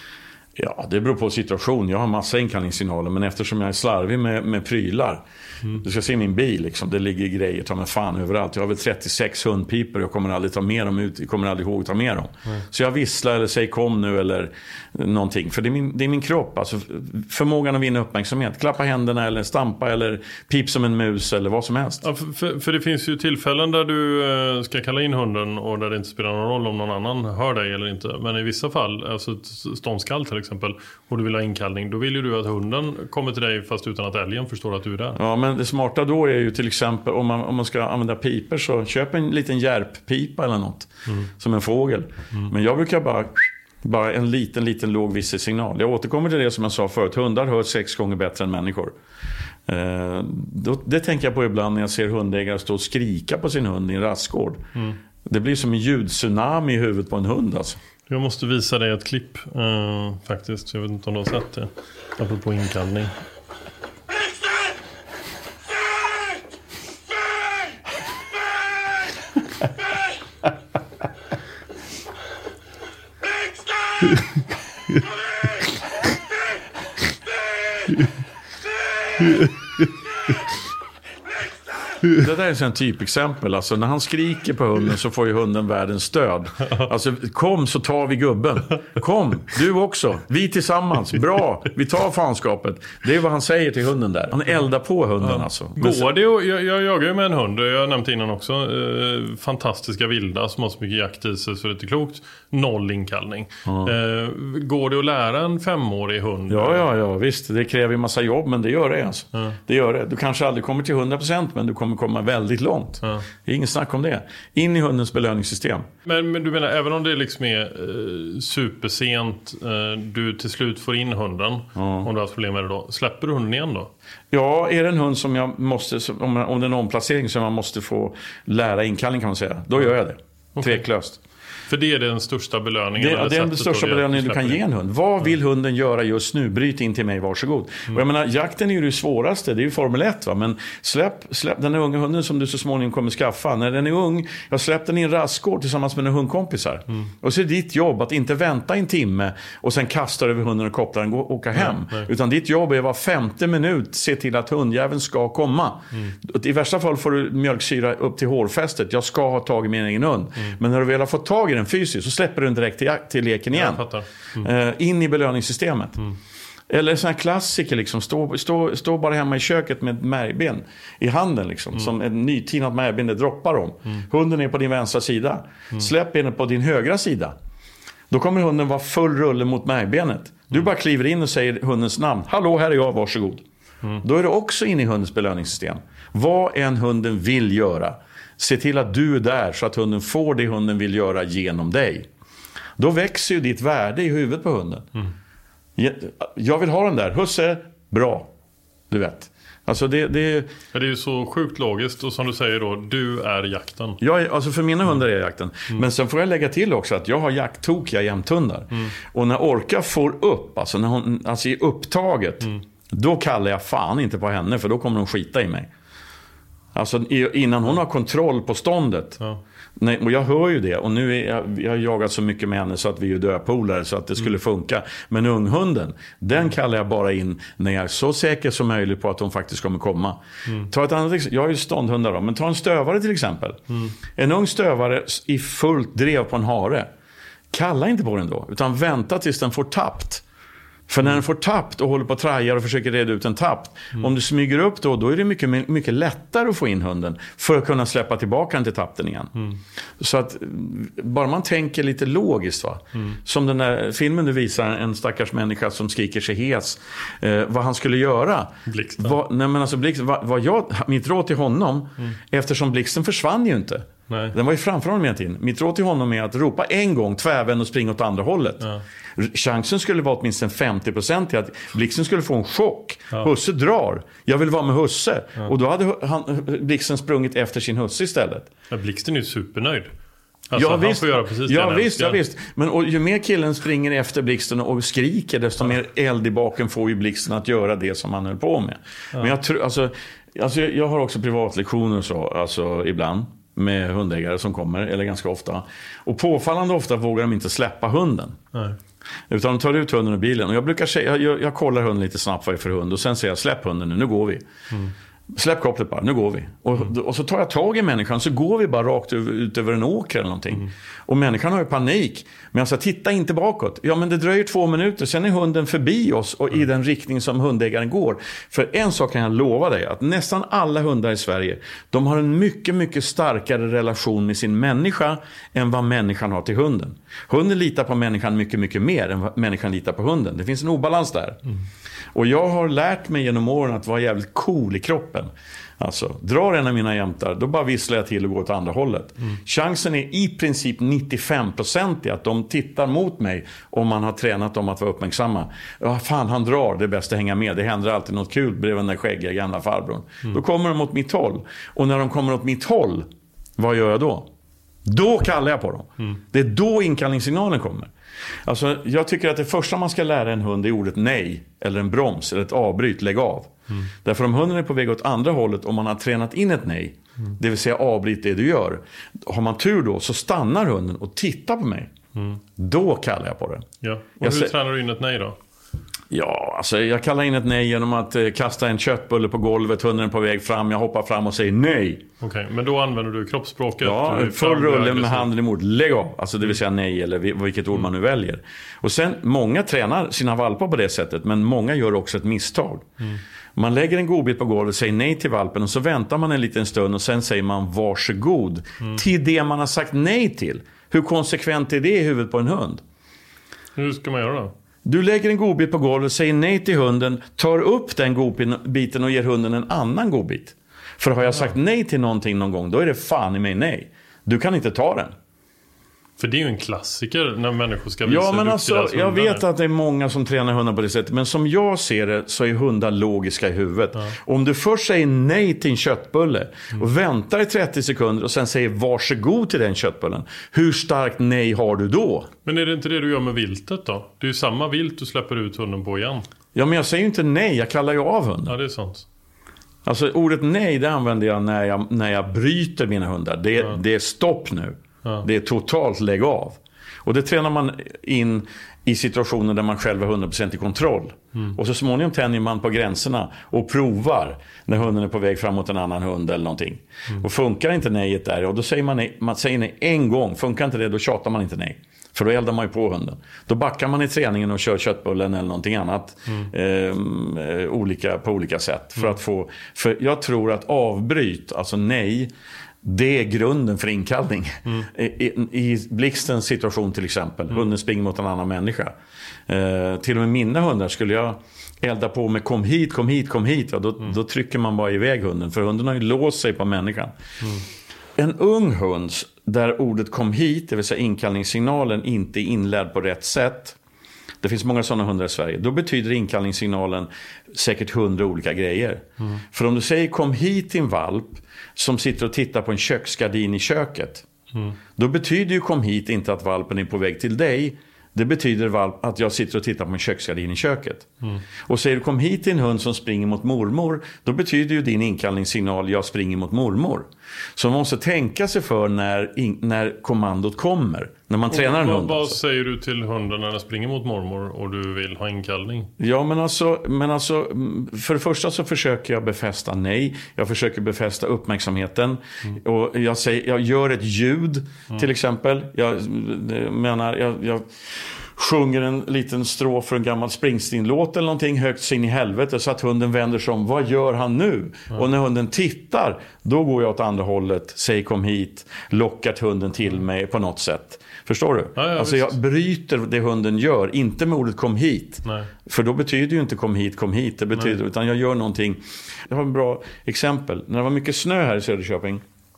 Ja, det beror på situation. Jag har massa inkallningssignaler, men eftersom jag är slarvig med, med prylar. Mm. Du ska se min bil, liksom. Det ligger grejer, ta mig fan överallt. Jag har väl trettiosex hundpiper, jag kommer aldrig ta med dem ut. Jag kommer aldrig ihåg att ta med dem. Mm. Så jag visslar eller säger kom nu eller någonting. För det är min, det är min kropp, alltså förmågan att vinna uppmärksamhet. Klappa händerna eller stampa eller pip som en mus eller vad som helst. Ja, för, för, för det finns ju tillfällen där du eh, ska kalla in hunden och där det inte spelar någon roll om någon annan hör dig eller inte. Men i vissa fall, alltså ett ståndskall till exempel, och du vill ha inkallning, då vill ju du att hunden kommer till dig fast utan att älgen förstår att du är där. Ja, men det smarta då är ju till exempel om man, om man ska använda piper, så köp en liten järppipa eller något, mm. som en fågel. Mm. Men jag brukar bara bara en liten, liten låg visselsignal. Jag återkommer till det som jag sa förut. Hundar hör sex gånger bättre än människor. Eh, då, det tänker jag på ibland när jag ser hundägare stå och skrika på sin hund i en rastgård. Mm. Det blir som en ljudtsunami i huvudet på en hund alltså. Jag måste visa dig ett klipp uh, faktiskt. Jag vet inte om du har sett det. Apropå inkallning. Det där är en typexempel. Alltså, när han skriker på hunden så får ju hunden världens stöd. Alltså, kom så tar vi gubben. Kom, du också. Vi tillsammans. Bra, vi tar fanskapet. Det är vad han säger till hunden där. Han eldar på hunden ja. alltså. Går det? Och jag, jag jagar ju med en hund. Jag har nämnt innan också. Eh, fantastiska vilda som har så mycket jakt i sig så det är inte klokt. Noll inkallning. Ja. Eh, går det att lära en femårig hund? Ja, ja, ja. Visst. Det kräver ju massa jobb, men det gör det alltså. Ja. Det gör det. Du kanske aldrig kommer till hundra procent, men du kommer kommer komma väldigt långt. Ja. Det är ingen snack om det. In i hundens belöningssystem. Men, men du menar, även om det liksom är eh, supersent, eh, du till slut får in hunden, ja. Om du har haft problem med det då, släpper du hunden igen då? Ja, är det en hund som jag måste, om, om det är en omplacering som man måste få lära inkallning kan man säga, då gör jag det. Okay. Tveklöst. För det är den största belöningen. Det, det är den största belöningen du kan ge en hund. Vad vill hunden göra just nu? Bryt in till mig, varsågod. Mm. Och jag menar, jakten är ju det svåraste. Det är ju Formel ett va. Men släpp, släpp den här unga hunden som du så småningom kommer skaffa. När den är ung, jag släpper den i en rastgård tillsammans med en hundkompisar. Mm. Och så är det ditt jobb att inte vänta en timme och sen kasta över hunden och koppla den och åka hem. Nej, nej. Utan ditt jobb är var femte minut se till att hundjäveln ska komma. Mm. I värsta fall får du mjölksyra upp till hårfästet. Jag ska ha tag i min egen hund. Mm. Men när du väl har fått tag i den fysiskt så släpper du den direkt till, till leken igen. Mm. Uh, in i belöningssystemet. Mm. Eller sån här klassiker liksom, stå, stå, stå bara hemma i köket med märgben i handen liksom, mm. som en nytinat märgben det droppar om. Mm. Hunden är på din vänstra sida. Mm. Släpp benet på din högra sida. Då kommer hunden vara full rulle mot märgbenet. Du mm. bara kliver in och säger hundens namn. Hallå, här är jag, varsågod. Mm. Då är du också inne i hundens belöningssystem. Vad en hunden vill göra. Se till att du är där så att hunden får det hunden vill göra genom dig. Då växer ju ditt värde i huvudet på hunden. Mm. Jag vill ha den där. Husse, bra. Du vet. Alltså det, det... Ja, det är ju så sjukt logiskt. Och som du säger då, du är jakten. Jag, alltså för mina hundar är jakten. Mm. Men sen får jag lägga till också att jag har jakttokiga jämthundar. Mm. Och när Orka får upp, alltså, när hon, alltså i upptaget, mm. då kallar jag fan inte på henne. För då kommer hon skita i mig. Alltså innan hon har kontroll på ståndet. Ja. Nej, och jag hör ju det. Och nu är jag, jag har jagat så mycket med henne så att vi är döpolare så att det skulle mm. funka. Men unghunden, den kallar jag bara in när jag är så säker som möjligt på att hon faktiskt kommer komma. Mm. Ta ett annat, jag har ju ståndhundar då, men ta en stövare till exempel. Mm. En ung stövare i fullt drev på en hare. Kalla inte på den då, utan vänta tills den får tappt. För när den får tappt och håller på att traja och försöker reda ut en tapp. Mm. Om du smyger upp då, då är det mycket, mycket lättare att få in hunden. För att kunna släppa tillbaka den till tappen igen. Mm. Så att bara man tänker lite logiskt va. Mm. Som den där filmen du visar, en stackars människa som skriker sig hes. Eh, vad han skulle göra. Blixten. Vad, nej men alltså Blixten, vad, vad jag, mitt råd till honom. Mm. Eftersom Blixten försvann ju inte. Nej. Den var ju framför honom hela tiden. Mitt råd till honom är att ropa en gång tvärvänd och springa åt andra hållet. Ja. Chansen skulle vara åtminstone femtio procent till att Blixten skulle få en chock. Ja. Husse drar. Jag vill vara med Husse. Ja. Och då hade han, Blixten sprungit efter sin Husse istället. Ja, Blixten är ju supernöjd. Alltså, ja, han visst. får göra precis ja, det visst, ja, visst. Men och, ju mer killen springer efter Blixten och skriker, desto ja. mer eld i baken får ju Blixten att göra det som han höll på med. Ja. Men jag tror, alltså, alltså jag har också privatlektioner och så, alltså ibland. Med hundägare som kommer, eller ganska ofta. Och påfallande ofta vågar de inte släppa hunden. Nej. Utan de tar ut hunden ur bilen. Och jag brukar säga, jag, jag kollar hunden lite snabbt vad det är för hund. Och sen säger jag, släpp hunden nu, nu går vi. Mm. Släpp kopplet bara, nu går vi. Och, mm. och så tar jag tag i människan, så går vi bara rakt ut över en åker eller någonting. Mm. Och människan har ju panik. Men jag sa, titta inte bakåt. Ja, men det dröjer två minuter, sen är hunden förbi oss och mm. i den riktning som hundägaren går. För en sak kan jag lova dig, att nästan alla hundar i Sverige, de har en mycket, mycket starkare relation med sin människa än vad människan har till hunden. Hunden litar på människan mycket, mycket mer än vad människan litar på hunden. Det finns en obalans där. Mm. Och jag har lärt mig genom åren att vara jävligt cool i kroppen. Alltså, drar en av mina jämtar, då bara visslar jag till och går åt andra hållet. Mm. Chansen är i princip nittiofem procent i att de tittar mot mig om man har tränat dem att vara uppmärksamma. Ja, fan, han drar, det är bäst att hänga med. Det händer alltid något kul bredvid den där skäggiga gamla farbrorn. Mm. Då kommer de åt mitt håll. Och när de kommer åt mitt håll, vad gör jag då? Då kallar jag på dem. Mm. Det är då inkallningssignalen kommer. Alltså, jag tycker att det första man ska lära en hund är ordet nej, eller en broms, eller ett avbryt, lägg av. Mm. Därför om hunden är på väg åt andra hållet, om man har tränat in ett nej, mm. det vill säga avbryt det du gör, har man tur då så stannar hunden och tittar på mig. Mm. Då kallar jag på det. Ja. Och jag hur sä- tränar du in ett nej då? Ja, alltså jag kallar in ett nej genom att eh, kasta en köttbulle på golvet, hunden är på väg fram, jag hoppar fram och säger nej. Okej, okay, men då använder du kroppsspråket? Ja, full rulle med handen emot, lägg av. Alltså det vill säga nej, eller vilket ord mm. man nu väljer. Och sen, många tränar sina valpar på det sättet, men många gör också ett misstag. Mm. Man lägger en godbit på golvet och säger nej till valpen, och så väntar man en liten stund och sen säger man varsågod mm. till det man har sagt nej till. Hur konsekvent är det i huvudet på en hund? Hur ska man göra då? Du lägger en godbit på golvet, säger nej till hunden, tar upp den godbiten och ger hunden en annan godbit. För har jag sagt nej till någonting någon gång, då är det fan i mig nej. Du kan inte ta den. För det är ju en klassiker när människor ska visa. Ja, men alltså, jag vet är. att det är många som tränar hundar på det sättet. Men som jag ser det så är hundar logiska i huvudet. Ja. Om du först säger nej till en köttbulle mm. och väntar i trettio sekunder och sen säger varsågod till den köttbullen. Hur starkt nej har du då? Men är det inte det du gör med viltet då? Det är ju samma vilt du släpper ut hunden på igen. Ja, men jag säger ju inte nej. Jag kallar ju av hunden. Ja, det är sant. Alltså ordet nej, det använder jag när jag, när jag bryter mina hundar. Det, ja. det är stopp nu. Ja. Det är totalt lägg av. Och det tränar man in i situationer där man själv har hundra procent i kontroll. Mm. Och så småningom tänjer man på gränserna och provar när hunden är på väg fram mot en annan hund eller någonting. Mm. Och funkar inte nejet där, och då säger man nej, man säger nej en gång. Funkar inte det, då tjatar man inte nej. För då eldar man ju på hunden. Då backar man i träningen och kör köttbullen eller någonting annat. Mm. Eh, olika, på olika sätt. För Mm. att få, för jag tror att avbryt, alltså nej, det är grunden för inkallning. Mm. I, i, I blixtens situation till exempel. Mm. Hunden springer mot en annan människa. Eh, till och med mina hundar skulle jag elda på med kom hit, kom hit, kom hit. Ja, då, mm. då trycker man bara iväg hunden. För hunden har ju låst sig på människan. Mm. En ung hund där ordet kom hit, det vill säga inkallningssignalen, inte är inlärd på rätt sätt. Det finns många sådana hundar i Sverige. Då betyder inkallningssignalen säkert hundra olika grejer. Mm. För om du säger kom hit till en valp som sitter och tittar på en köksgardin i köket. Mm. Då betyder ju kom hit inte att valpen är på väg till dig. Det betyder valp att jag sitter och tittar på en köksgardin i köket. Mm. Och säger du kom hit till en hund som springer mot mormor, då betyder ju din inkallningssignal jag springer mot mormor. Så man måste tänka sig för när, in, när kommandot kommer. När man och tränar en vad, hund. Vad alltså. säger du till hunden när den springer mot mormor och du vill ha inkallning? Ja, men alltså, men alltså för det första så försöker jag befästa nej. Jag försöker befästa uppmärksamheten. Mm. Och jag, säger, jag gör ett ljud mm. till exempel. Jag menar, jag... jag sjunger en liten strof för en gammal Springsteen-låt eller någonting högt in i helvete så att hunden vänder sig om. Vad gör han nu? Mm. Och när hunden tittar, då går jag åt andra hållet, säger kom hit, lockat hunden till mig på något sätt. Förstår du? Ja, ja, alltså jag bryter det hunden gör, inte med ordet kom hit. Nej. För då betyder ju inte kom hit, kom hit. Det betyder, Nej. utan jag gör någonting. Jag har en bra exempel. När det var mycket snö här i Söderköping.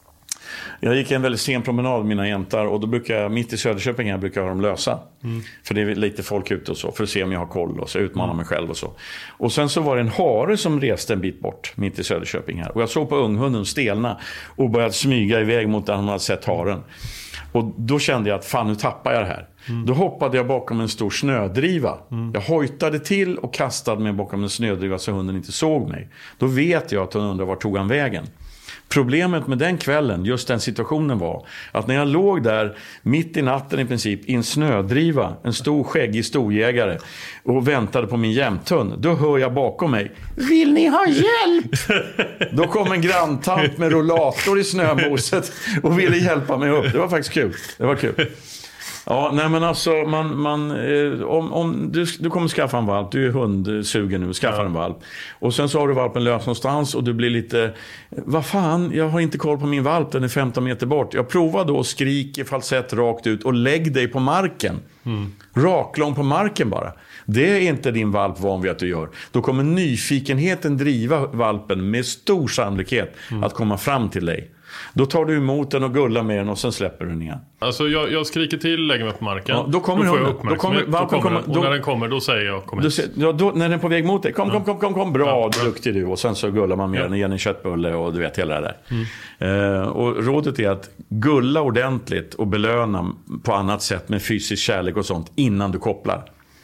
Jag gick en väldigt sen promenad med mina jäntar och då brukar jag, mitt i Söderköping här brukar jag ha dem lösa. Mm. För det är lite folk ute och så, för att se om jag har koll och så utmana mm. mig själv och så. Och sen så var det en hare som reste en bit bort mitt i Söderköping här. Och jag såg på unghunden stelna och började smyga iväg mot där han hade sett haren. Och då kände jag att fan, nu tappar jag det här. Mm. Då hoppade jag bakom en stor snödriva. Mm. Jag hojtade till och kastade mig bakom en snödriva så hunden inte såg mig. Då vet jag att hon undrar var tog han vägen. Problemet med den kvällen, just den situationen var att när jag låg där mitt i natten i princip i en snödriva, en stor skäggig storjägare och väntade på min jämthund, då hör jag bakom mig: vill ni ha hjälp? Då kom en granntant med rollator i snömoset och ville hjälpa mig upp. Det var faktiskt kul. Det var kul. Ja, nej men alltså man, man, eh, om, om du, du kommer skaffa en valp, du är hundsugen nu, skaffa ja. en valp. Och sen så har du valpen lös någonstans och du blir lite, vad fan, jag har inte koll på min valp, den är femton meter bort. Jag provar då och skriker falsett rakt ut och lägg dig på marken. Mm. Raklång på marken bara. Det är inte din valp van vid att du gör. Då kommer nyfikenheten driva valpen med stor sannolikhet mm. att komma fram till dig. Då tar du emot den och gullar med den och sen släpper du den igen. Alltså jag, jag skriker till, lägger mig på marken. Ja, då kommer då får jag uppmärksamhet. Då kommer, då kommer, kommer, då, och när den kommer, då säger jag kom hit. Då, ja, då, när den är på väg mot dig, kom, ja. kom, kom, kom, kom, bra, ja, duktig du. Och sen så gullar man med ja. den, ger en köttbulle och du vet hela det där. Mm. Uh, och rådet är att gulla ordentligt och belöna på annat sätt med fysisk kärlek och sånt innan du kopplar.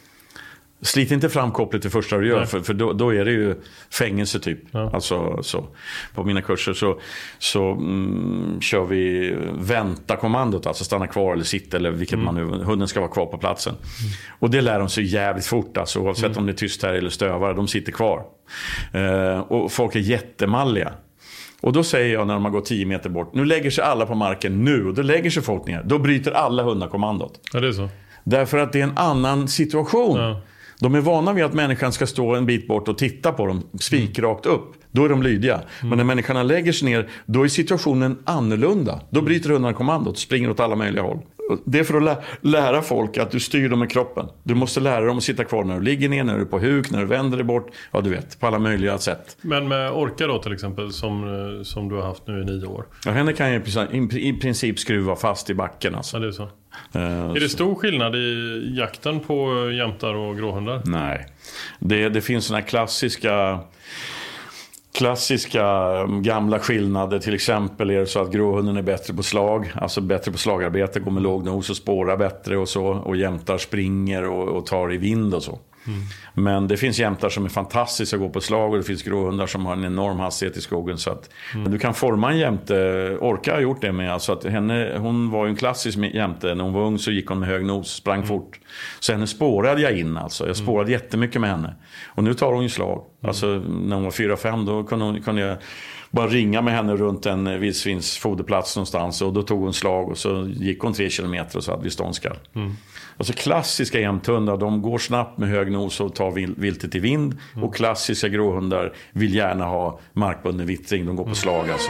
Slit inte fram kopplet det första du gör, för, för då, då är det ju fängelse typ. Ja. Alltså, så. På mina kurser så, så mm, kör vi vänta kommandot, alltså stanna kvar eller sitta eller vilket mm. man nu, hunden ska vara kvar på platsen. Mm. Och det lär de sig jävligt fort, alltså, oavsett mm. om det är tyst här eller stövare, de sitter kvar. Uh, och folk är jättemalliga. Och då säger jag när de har gått tio meter bort, nu lägger sig alla på marken nu, och då lägger sig folk ner. Då bryter alla hundar kommandot. Ja, det är så. Därför att det är en annan situation. Ja. De är vana vid att människan ska stå en bit bort och titta på dem, spikrakt upp. Då är de lydiga. Mm. Men när människan lägger sig ner, då är situationen annorlunda. Då bryter hundarna kommandot, springer åt alla möjliga håll. Det är för att lä- lära folk att du styr dem med kroppen. Du måste lära dem att sitta kvar när du ligger ner, när du är på huk, när du vänder dig bort. Ja, du vet, på alla möjliga sätt. Men med orka då till exempel, som, som du har haft nu i nio år. Ja, henne kan jag i princip skruva fast i backen. Alltså. Ja, det är så. Uh, är det stor skillnad i jakten på jämtar och gråhundar? Nej. Det, det finns såna här klassiska... Klassiska gamla skillnader, till exempel är det så att gråhunden är bättre på slag, alltså bättre på slagarbete, går med låg nos och spårar bättre och så, och jämtar springer och, och tar i vind och så. Mm. Men det finns jämtar som är fantastiska att gå på slag, och det finns gråhundar som har en enorm hastighet i skogen, så att mm. du kan forma en jämte. Orka har gjort det med, alltså att henne, hon var ju en klassisk jämte. När hon var ung så gick hon med hög nos, sprang mm. fort. Så henne spårade jag in, alltså jag spårade mm. jättemycket med henne. Och nu tar hon ju slag. Mm. Alltså när hon var fyra fem, då kunde, hon, kunde jag bara ringa med henne runt en vildsvins foderplats någonstans, och då tog hon slag och så gick hon tre kilometer och så hade vi ståndskall. Mm. Alltså klassiska jämthundar, de går snabbt med hög nos och tar viltet i vind. Mm. Och klassiska gråhundar vill gärna ha markbunden vittring, de går på slag alltså.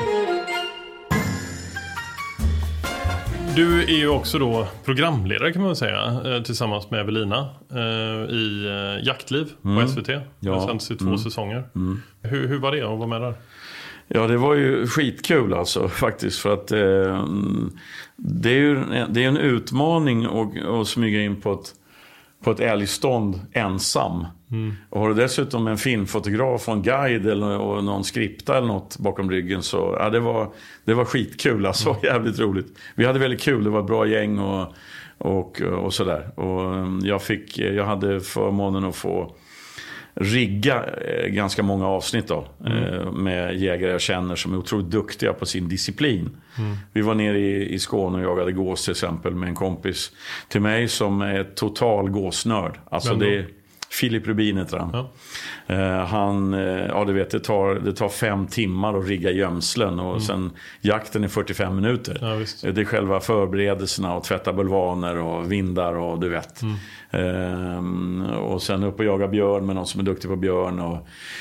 Du är ju också då programledare kan man säga, tillsammans med Evelina i Jaktliv på mm. S V T. Ja. Det sänds i två mm. säsonger. Mm. Hur, hur var det att vara med där? Ja, det var ju skitkul alltså faktiskt, för att eh, det är ju det är en utmaning att, att smyga in på ett, på ett älgstånd ensam. Mm. Och har du dessutom en filmfotograf och en guide eller och någon skripta eller något bakom ryggen, så ja, det var, det var skitkul alltså, mm. jävligt roligt. Vi hade väldigt kul, det var ett bra gäng och, och, och sådär. Och jag, fick, jag hade förmånen att få rigga eh, ganska många avsnitt då, mm. eh, med jägare jag känner som är otroligt duktiga på sin disciplin. Mm. Vi var nere i, i Skåne och jagade gås till exempel med en kompis till mig som är total gåsnörd. Alltså det är Filip Rubin heter han. Ja. Uh, han, uh, ja du vet, det tar, det tar fem timmar att rigga gömslen och mm. sen jakten är fyrtiofem minuter. Ja, visst. Det är själva förberedelserna och tvätta bulvaner och vindar och du vet. Mm. Uh, och sen upp och jaga björn med någon som är duktig på björn och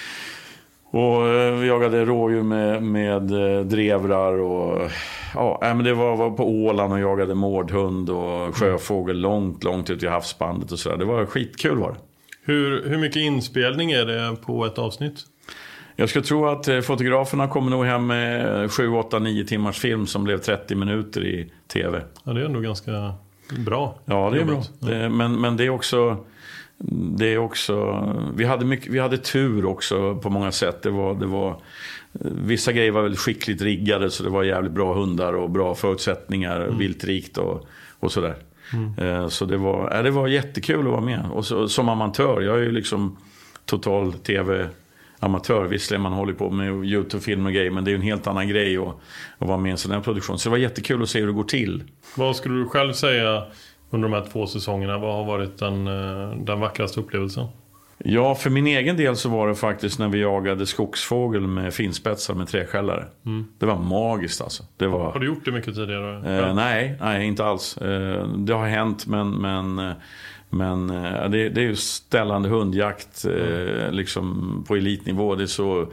Och vi jagade rådjur med, med drevrar och ja, men det var, var på Åland och jagade mårdhund och sjöfågel långt, långt ut i havsbandet och sådär. Det var skitkul var det. Hur, hur mycket inspelning är det på ett avsnitt? Jag skulle tro att fotograferna kommer nog hem med sju, åtta, nio timmars film som blev trettio minuter i tv. Ja, det är ändå ganska bra. Ja, det är bra. Det, men, men det är också... Det är också vi hade mycket, vi hade tur också på många sätt. Det var det var vissa grejer var väldigt skickligt riggade, så det var jävligt bra hundar och bra förutsättningar, mm. viltrikt och och så där. Mm. Så det var det var jättekul att vara med. Och så, som amatör, jag är ju liksom total tv amatör, visserligen man håller på med YouTube-film och grejer, men det är ju en helt annan grej att, att vara med i en sån här produktion. Så det var jättekul att se hur det går till. Vad skulle du själv säga under de här två säsongerna, vad har varit den, den vackraste upplevelsen? Ja, för min egen del så var det faktiskt när vi jagade skogsfågel med finspetsar med träskällare. Mm. Det var magiskt alltså. Det var... Har du gjort det mycket tidigare? Eh, nej, nej, inte alls. Eh, det har hänt, men, men, men eh, det, det är ju ställande hundjakt eh, mm. liksom på elitnivå. Det är så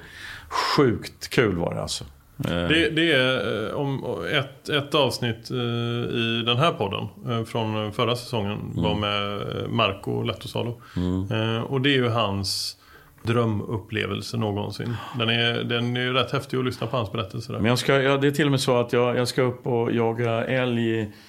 sjukt kul var det alltså. Det, det är om ett, ett avsnitt i den här podden från förra säsongen var med Marco Lettosalo. Mm. Och det är ju hans drömupplevelse någonsin. Den är, den är ju rätt häftig att lyssna på hans berättelse där. Men jag ska, ja, det är till och med så att jag, jag ska upp och jaga älg i,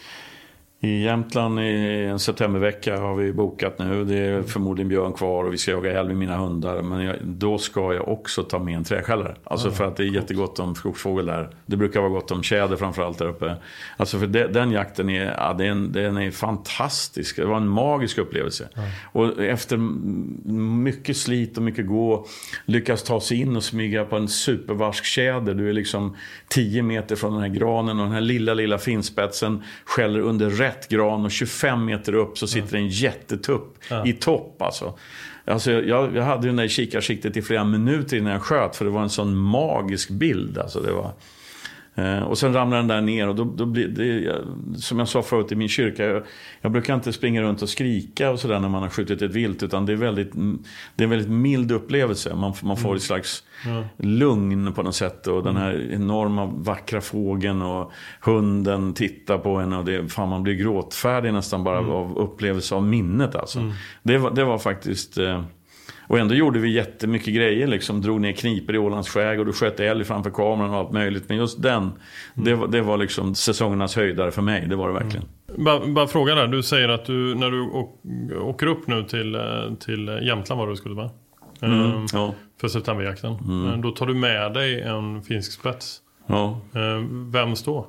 i Jämtland i en septembervecka har vi bokat nu. Det är förmodligen björn kvar och vi ska jaga älg med mina hundar. Men jag, då ska jag också ta med en träskällare. Alltså ah, för att det är jättegott om skogsfågel där. Det brukar vara gott om tjäder framförallt där uppe. Alltså för det, den jakten är, ja, den, den är fantastisk. Det var en magisk upplevelse. Ah. Och efter mycket slit och mycket gå lyckas ta sig in och smyga på en supervarsk tjäder. Du är liksom tio meter från den här granen och den här lilla, lilla finspetsen skäller under rätt gran och tjugofem meter upp så sitter en jättetupp ja. i topp alltså. Alltså jag, jag hade ju den där kikarsiktet i flera minuter innan jag sköt, för det var en sån magisk bild alltså. Det var Eh, och sen ramlar den där ner och då, då blir det, som jag sa förut i min kyrka, jag, jag brukar inte springa runt och skrika och sådär när man har skjutit ett vilt, utan det är väldigt, det är en väldigt mild upplevelse. Man, man får ett slags mm. lugn på något sätt, och den här enorma vackra fågeln och hunden tittar på en, och det, fan, man blir gråtfärdig nästan bara mm. av upplevelse av minnet alltså. Mm. Det, var, det var faktiskt... Eh, Och ändå gjorde vi jättemycket grejer, liksom drog ner kniper i Ålands skärgård och sköt älg framför kameran och allt möjligt. Men just den, mm. det, var, det var liksom säsongernas höjdare för mig, det var det verkligen. Mm. Bara, bara fråga där, du säger att du, när du åker upp nu till, till Jämtland, var du skulle vara mm. ehm, ja. för septemberjakten, mm. då tar du med dig en finsk spets. Ja. Ehm, vem står?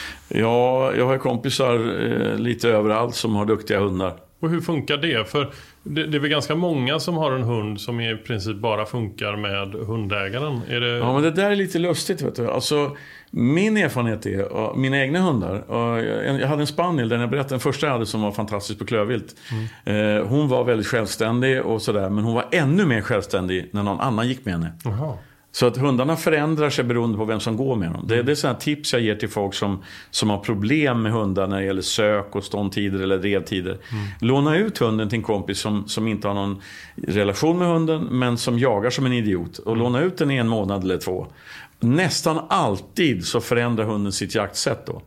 Ja, jag har kompisar eh, lite överallt som har duktiga hundar. Och hur funkar det? För det, det är väl ganska många som har en hund som i princip bara funkar med hundägaren. Är det... Ja, men det där är lite lustigt, vet du. Alltså, min erfarenhet är, mina egna hundar, jag hade en spaniel, den jag berättade, den första jag hade som var fantastisk på klövvilt. Mm. Eh, hon var väldigt självständig och sådär, men hon var ännu mer självständig när någon annan gick med henne. Aha. Så att hundarna förändrar sig beroende på vem som går med dem. Det, det är sådana tips jag ger till folk som, som har problem med hundar när det gäller sök och ståndtider eller revtider. Mm. Låna ut hunden till en kompis som, som inte har någon relation med hunden, men som jagar som en idiot. Och låna ut den i en månad eller två. Nästan alltid så förändrar hunden sitt jaktsätt då.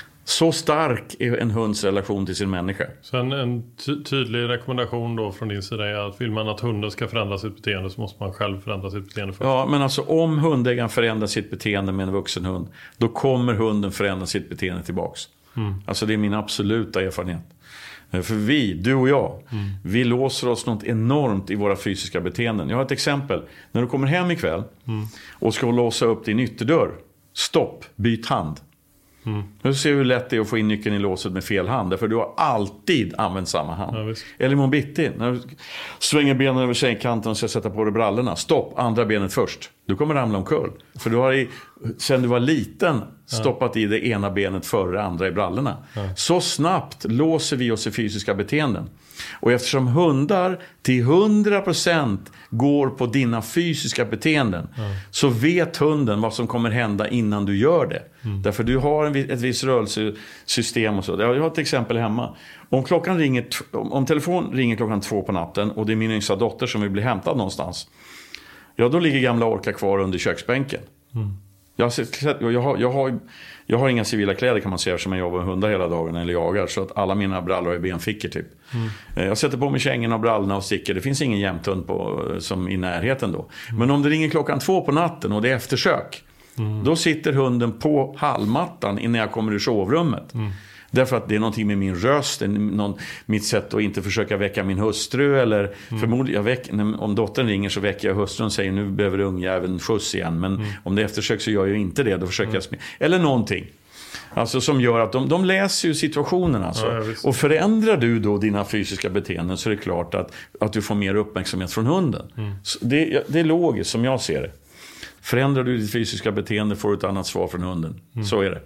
Så stark är en hunds relation till sin människa. Sen en ty- tydlig rekommendation då från din sida är att vill man att hunden ska förändra sitt beteende, så måste man själv förändra sitt beteende först. Ja, men alltså om hundägaren förändrar sitt beteende med en vuxen hund, då kommer hunden förändra sitt beteende tillbaks. Mm. Alltså det är min absoluta erfarenhet. För vi, du och jag, mm. vi låser oss något enormt i våra fysiska beteenden. Jag har ett exempel. När du kommer hem ikväll mm. och ska låsa upp din ytterdörr, stopp, byt hand. Mm. Nu ser hur lätt det är att få in nyckeln i låset med fel hand. För du har alltid använt samma hand. Ja, eller imorgon bitti, när du svänger benen över sängkanten och ska sätta på dig brallorna, stopp, andra benet först. Du kommer ramla omkull. För du har i, sen du var liten stoppat ja. i det ena benet före det andra i brallorna. Ja. Så snabbt låser vi oss i fysiska beteenden. Och eftersom hundar till hundra procent går på dina fysiska beteenden, mm. så vet hunden vad som kommer hända innan du gör det. Mm. Därför du har en, ett visst rörelsesystem och så. Jag har ett exempel hemma. Om klockan ringer, om telefon ringer klockan två på natten och det är min yngsta dotter som vill bli hämtad någonstans, ja, då ligger gamla Orka kvar under köksbänken. Mm. Jag, har, jag, har, jag, har, jag har inga civila kläder, kan man säga, som jag jobbar med hundar hela dagen eller jagar, så att alla mina brallor är benfickor typ. Mm. Jag sätter på mig kängorna och brallorna och sticker. Det finns ingen jämthund på, som i närheten då. Mm. Men om det ringer klockan två på natten och det är eftersök, mm. då sitter hunden på hallmattan innan jag kommer ur sovrummet. Mm. Därför att det är någonting med min röst, någon, mitt sätt att inte försöka väcka min hustru, eller mm. förmodligen jag väck, om dottern ringer så väcker jag hustrun och säger nu behöver ungjäveln skjuts igen, men mm. om det eftersök så gör jag ju inte det, då försöker mm. jag smida. Eller någonting. Alltså som gör att de, de läser ju situationen alltså. Ja, och förändrar du då dina fysiska beteenden, så är det klart att, att du får mer uppmärksamhet från hunden. Mm. Så det, det är logiskt som jag ser det. Förändrar du ditt fysiska beteende får du ett annat svar från hunden. Mm. Så är det.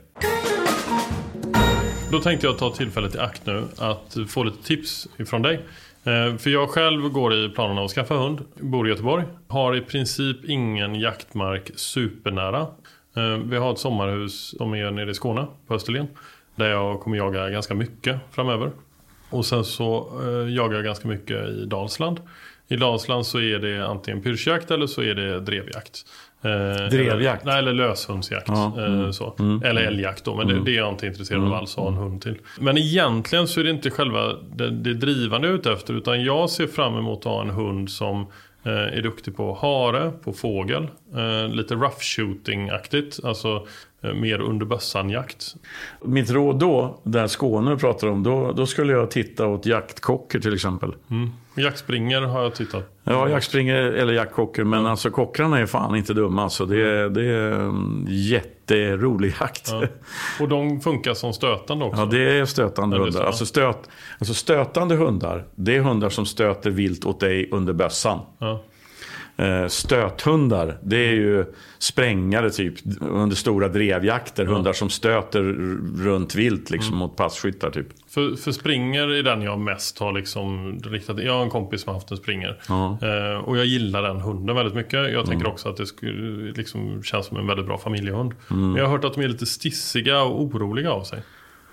Då tänkte jag ta tillfället i akt nu att få lite tips ifrån dig. För jag själv går i planerna att skaffa hund, bor i Göteborg, har i princip ingen jaktmark supernära. Vi har ett sommarhus som är nere i Skåne på Österlen, där jag kommer jaga ganska mycket framöver. Och sen så jagar jag ganska mycket i Dalsland. I Dalsland så är det antingen pyrschjakt eller så är det drevjakt. Eh, Drevjakt? Eller, eller löshundsjakt. Ja, mm, eh, så. Mm, eller älgjakt då, men mm, det, det är jag inte intresserad mm, av alls att ha en hund till. Men egentligen så är det inte själva det, det drivande ut efter, utan jag ser fram emot att ha en hund som eh, är duktig på hare, på fågel. Eh, lite rough shooting-aktigt, alltså eh, mer under bössan-jakt. Mitt råd då, där Skåne pratar om, då, då skulle jag titta åt jaktkocker till exempel. Mm. Jaktspringer har jag tittat. Ja, jaktspringer eller jaktkocker. Men mm. alltså kockarna är fan inte dumma. Alltså, det, är, det är en jätterolig jakt. Ja. Och de funkar som stötande också? Ja, det är stötande hundar. Är alltså, stöt, alltså stötande hundar, det är hundar som stöter vilt åt dig under bössan. Ja. Eh, stöthundar, det är ju sprängare typ under stora drevjakter, mm. hundar som stöter runt vilt liksom mm. mot passkyttar typ. För, för springer är den jag mest har liksom riktat. Jag har en kompis som har haft en springer mm. eh, och jag gillar den hunden väldigt mycket. Jag tänker mm. också att det skulle liksom känns som en väldigt bra familjehund. Mm. Men jag har hört att de är lite stissiga och oroliga av sig.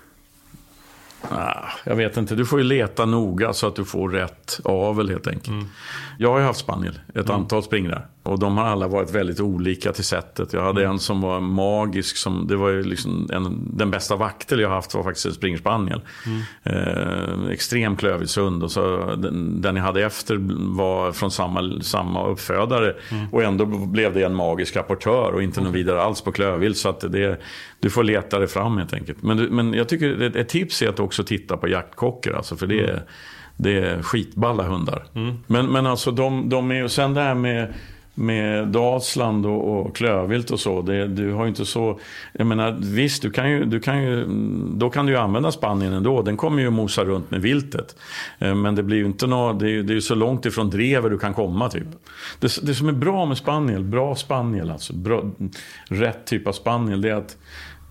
Ah, jag vet inte, du får ju leta noga så att du får rätt avel helt enkelt. Mm. Jag har ju haft spaniel, ett mm. antal springrar. Och de har alla varit väldigt olika till sättet. Jag hade mm. en som var magisk, som, det var ju liksom en, den bästa vaktel jag har haft var faktiskt en springspaniel. Mm. Eh, extrem klövishund. Och så den, den jag hade efter var från samma, samma uppfödare. Mm. Och ändå blev det en magisk rapportör och inte mm. någon vidare alls på klövvilt. Så att det, du får leta det fram helt enkelt. Men, men jag tycker ett, ett tips är att också titta på jaktkockor. Alltså, för det är, mm. det är skitballa hundar. Mm. Men, men alltså de, de är ju sen det här med med Dalsland och, och klövvilt och så, det, du har ju inte så, jag menar visst, du kan ju, du kan ju, då kan du ju använda Spanien ändå, den kommer ju mosa runt med viltet, men det blir ju inte nå, det är ju det är så långt ifrån drever du kan komma typ. Det, det som är bra med spaniel, bra spaniel alltså, bra, rätt typ av spaniel, det är att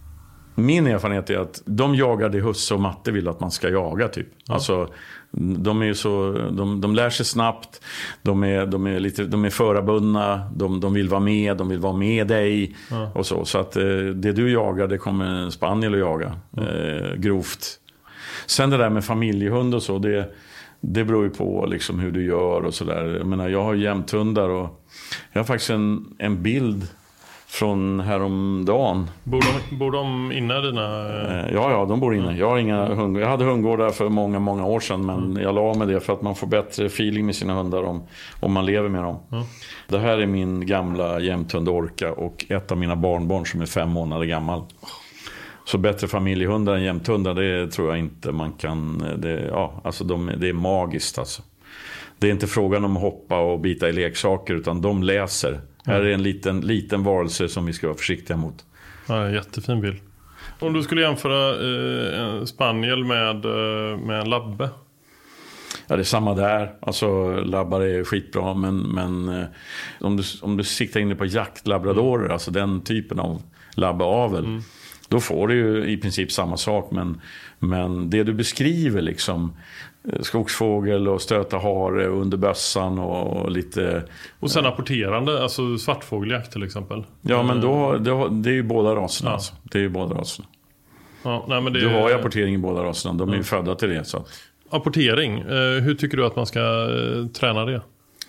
min erfarenhet är att de jagar det husse och matte vill att man ska jaga typ. Ja. Alltså de är ju så, de, de lär sig snabbt, de är, de är lite, de är förabundna, de, de vill vara med, de vill vara med dig ja. Och så, så att eh, det du jagar, det kommer spaniel att jaga eh, grovt. Sen det där med familjehund och så, det, det beror ju på liksom hur du gör och så där. Jag menar, jag har jämthundar och jag har faktiskt en, en bild från häromdagen. Bor de, bor de inne dina? Ja, ja, de bor inne. Jag har inga hundar. Jag hade hundgårdar för många, många år sedan, men mm. jag la med det för att man får bättre feeling med sina hundar om, om man lever med dem. Mm. Det här är min gamla jämthund Orka och ett av mina barnbarn som är fem månader gammal. Så bättre familjehundar än jämthundar, det tror jag inte man kan. Det, ja, alltså de, det är magiskt alltså. Det är inte frågan om att hoppa och bita i leksaker, utan de läser. Här är en liten, liten varelse som vi ska vara försiktiga mot. Ja, jättefin bild. Om du skulle jämföra eh, en spaniel med, eh, med en labbe? Ja, det är samma där. Alltså, labbar är skitbra, men, men eh, om, du, om du siktar in på jaktlabradorer, mm. alltså den typen av labbeavel, mm. då får du ju i princip samma sak, men, men det du beskriver liksom, skogsfågel och stöta hare under bössan och lite... Och sen apporterande, alltså svartfågeljakt till exempel. Ja, men då, då det är ju båda raserna. Ja. Alltså. Det är ju båda raserna. Ja, nej, men det... Du har ju apportering i båda raserna. De är ju ja. födda till det. Så att... Apportering, hur tycker du att man ska träna det?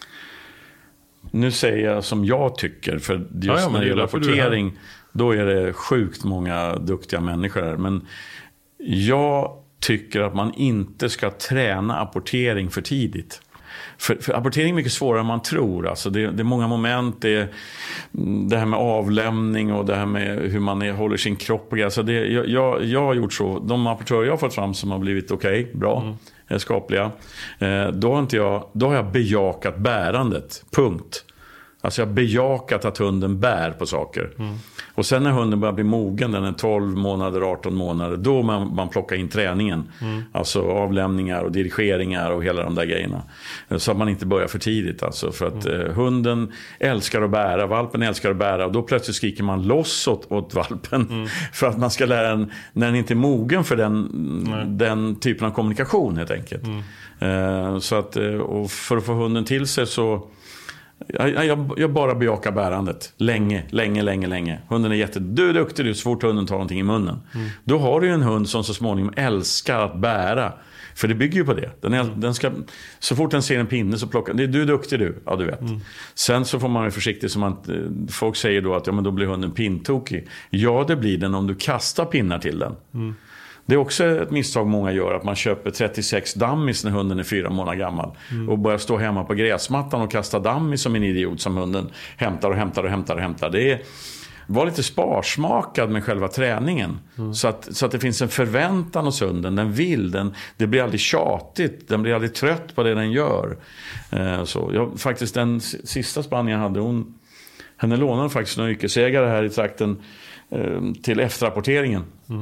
Nu säger jag som jag tycker, för just ja, ja, när det gäller apportering, då är det sjukt många duktiga människor här. Men jag tycker att man inte ska träna apportering för tidigt. För, för apportering är mycket svårare än man tror. Alltså det, det är många moment. Det, det här med avlämning och det här med hur man är, håller sin kropp. Och alltså det, jag, jag, jag har gjort så. De apportörer jag har fått fram som har blivit okej, okay, bra, mm. skapliga. Eh, då, har inte jag, då har jag bejakat bärandet. Punkt. Alltså jag har bejakat att hunden bär på saker. Mm. Och sen när hunden börjar bli mogen, den är tolv månader, arton månader, då man, man plockar in träningen. Mm. Alltså avlämningar och dirigeringar och hela de där grejerna. Så att man inte börjar för tidigt. Alltså, för att mm. eh, hunden älskar att bära, valpen älskar att bära. Och då plötsligt skriker man loss åt, åt valpen. Mm. För att man ska lära den, när den inte är mogen för den, den typen av kommunikation helt enkelt. Mm. Eh, så att, och för att få hunden till sig så... Jag, jag, jag bara bejakar bärandet. Länge, länge, länge, länge. Hunden är jätte... Du är duktig, du, så fort hunden tar någonting i munnen. Mm. Då har du ju en hund som så småningom älskar att bära. För det bygger ju på det. Den är, mm. den ska, så fort den ser en pinne så plockar... Du är duktig du, ja du vet. Mm. Sen så får man vara försiktig som att... Folk säger då att ja, men då blir hunden pintokig. Ja, det blir den om du kastar pinnar till den. Mm. Det är också ett misstag många gör, att man köper trettiosex dammis när hunden är fyra månader gammal. Mm. Och börjar stå hemma på gräsmattan och kasta dammis som en idiot som hunden hämtar och hämtar och hämtar och hämtar. Det är, var lite sparsmakad med själva träningen. Mm. Så, att, så att det finns en förväntan hos hunden. Den vill, den, det blir aldrig tjatigt. Den blir aldrig trött på det den gör. Eh, så. Jag, faktiskt den sista Spanien hade hon... Henne lånade faktiskt några yrkesägare här i trakten eh, till efterrapporteringen. Mm.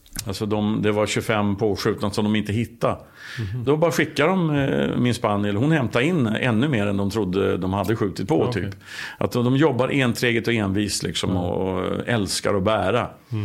Alltså de, det var tjugofem påskjutna som de inte hittade. Mm-hmm. Då bara skickar de eh, min spaniel. Hon hämtar in ännu mer än de trodde de hade skjutit på. Okay. Typ. Att de, de jobbar enträget och envis liksom, mm. och älskar att bära. Mm.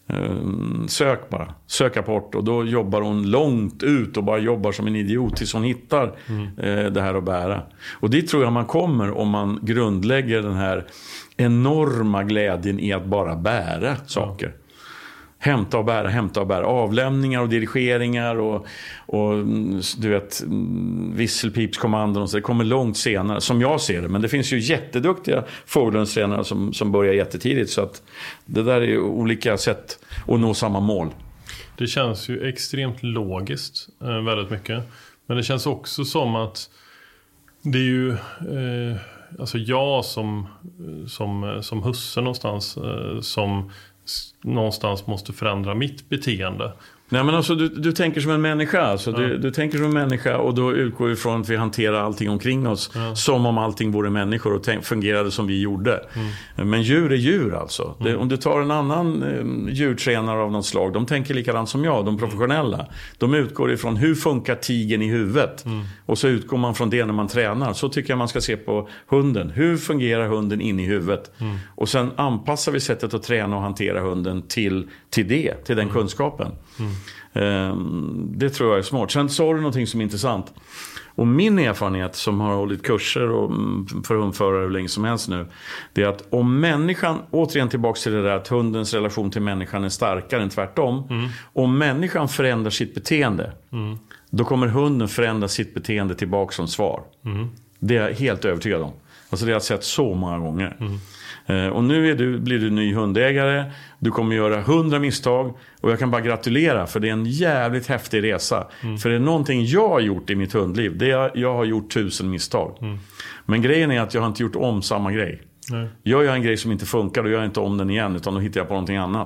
Eh, sök bara. Sök apport. Och då jobbar hon långt ut och bara jobbar som en idiot tills hon hittar mm. eh, det här att bära. Och det tror jag man kommer om man grundlägger den här enorma glädjen i att bara bära saker. Mm. Hämta och bära, hämta och bära. Avlämningar och dirigeringar och, och du vet, visselpipskommandon och så. Det kommer långt senare, som jag ser det. Men det finns ju jätteduktiga fågelhundstränare som, som börjar jättetidigt. Så att det där är olika sätt att nå samma mål. Det känns ju extremt logiskt, eh, väldigt mycket. Men det känns också som att det är ju... Eh, alltså jag som, som, som husse någonstans eh, som... någonstans måste förändra mitt beteende. Nej, men alltså, du, du tänker som en människa alltså. ja. du, du tänker som en människa och då utgår vi från att vi hanterar allting omkring oss ja. som om allting vore människor och tänk, fungerade som vi gjorde. Mm. Men djur är djur alltså. Mm. Det, om du tar en annan eh, djurtränare av något slag, de tänker likadant som jag, de professionella. De utgår ifrån hur funkar tigen i huvudet mm. och så utgår man från det när man tränar. Så tycker jag man ska se på hunden. Hur fungerar hunden in i huvudet? Mm. Och sen anpassar vi sättet att träna och hantera hunden till, till det, till den mm. kunskapen. Mm. Det tror jag är smart. Sen sa du någonting som är intressant. Och min erfarenhet som har hållit kurser och för hundförare hur länge som helst nu, det är att om människan, återigen tillbaka till det där att hundens relation till människan är starkare än tvärtom. Mm. Om människan förändrar sitt beteende mm. då kommer hunden förändra sitt beteende tillbaka som svar. Mm. Det är jag helt övertygad om. Alltså det har jag sett så många gånger. Mm. Och nu är du, blir du ny hundägare. Du kommer göra hundra misstag. Och jag kan bara gratulera, för det är en jävligt häftig resa. Mm. För det är någonting jag har gjort i mitt hundliv. Det är, jag har gjort tusen misstag. Mm. Men grejen är att jag har inte gjort om samma grej. Nej. Jag gör en grej som inte funkar och jag gör inte om den igen, utan då hittar jag på någonting annat.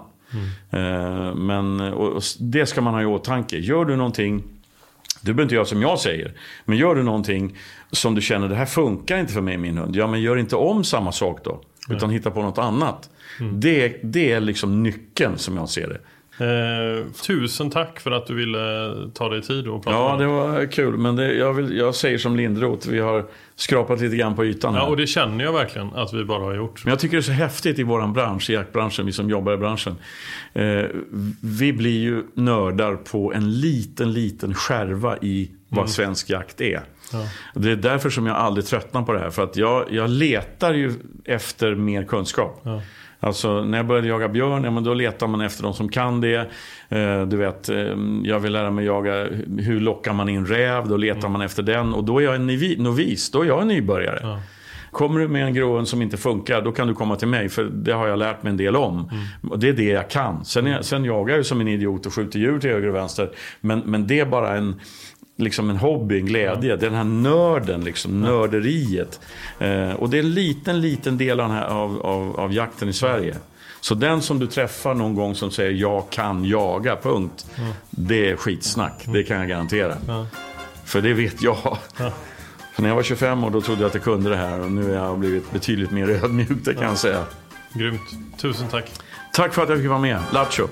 Mm. Men och det ska man ha i åtanke. Gör du någonting, du behöver inte göra som jag säger, men gör du någonting som du känner, det här funkar inte för mig, min hund. Ja, men gör inte om samma sak då. Utan hitta på något annat. Mm. Det, det är liksom nyckeln som jag ser det. Eh, tusen tack för att du ville ta dig tid och prata. Ja, det var kul. Men det, jag, vill, jag säger som Lindroth, vi har skrapat lite grann på ytan här. Ja, och det känner jag verkligen att vi bara har gjort. Men jag tycker det är så häftigt i våran bransch, i jaktbranschen, vi som jobbar i branschen. Eh, vi blir ju nördar på en liten, liten skärva i vad mm. svensk jakt är. Ja. Det är därför som jag aldrig tröttnar på det här. För att jag, jag letar ju efter mer kunskap. Ja. Alltså när jag började jaga björn, ja, men då letar man efter de som kan det. eh, Du vet, eh, jag vill lära mig jaga, hur lockar man in räv. Då letar mm. man efter den. Och då är jag en novis, då är jag en nybörjare. Ja. Kommer du med en gråhund som inte funkar, då kan du komma till mig. För det har jag lärt mig en del om. Mm. Och det är det jag kan. Sen, jag, sen jagar jag ju som en idiot och skjuter djur till höger och vänster. Men, men det är bara en... liksom en hobby, en glädje. Ja. Den här nörden, liksom, ja. nörderiet. Eh, och det är en liten, liten del av, av, av, av jakten i Sverige. Så den som du träffar någon gång som säger jag kan jaga, punkt. Ja. Det är skitsnack, ja. Det kan jag garantera. Ja. För det vet jag. Ja. För när jag var tjugofem år, då trodde jag att jag kunde det här. Och nu har jag blivit betydligt mer ödmjuk, det kan ja. jag säga. Grymt, tusen tack. Tack för att jag fick vara med, Lattjo.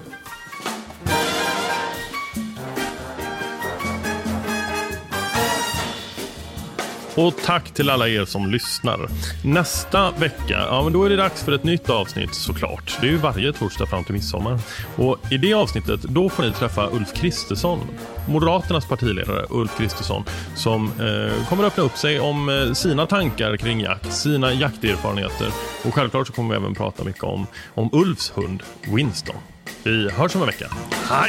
Och tack till alla er som lyssnar. Nästa vecka, ja men då är det dags för ett nytt avsnitt såklart. Det är ju varje torsdag fram till midsommar. Och i det avsnittet, då får ni träffa Ulf Kristersson, Moderaternas partiledare Ulf Kristersson, som eh, kommer öppna upp sig om eh, sina tankar kring jakt, sina jakterfarenheter. Och självklart så kommer vi även prata mycket om, om Ulfs hund Winston. Vi hörs om en vecka. Hej!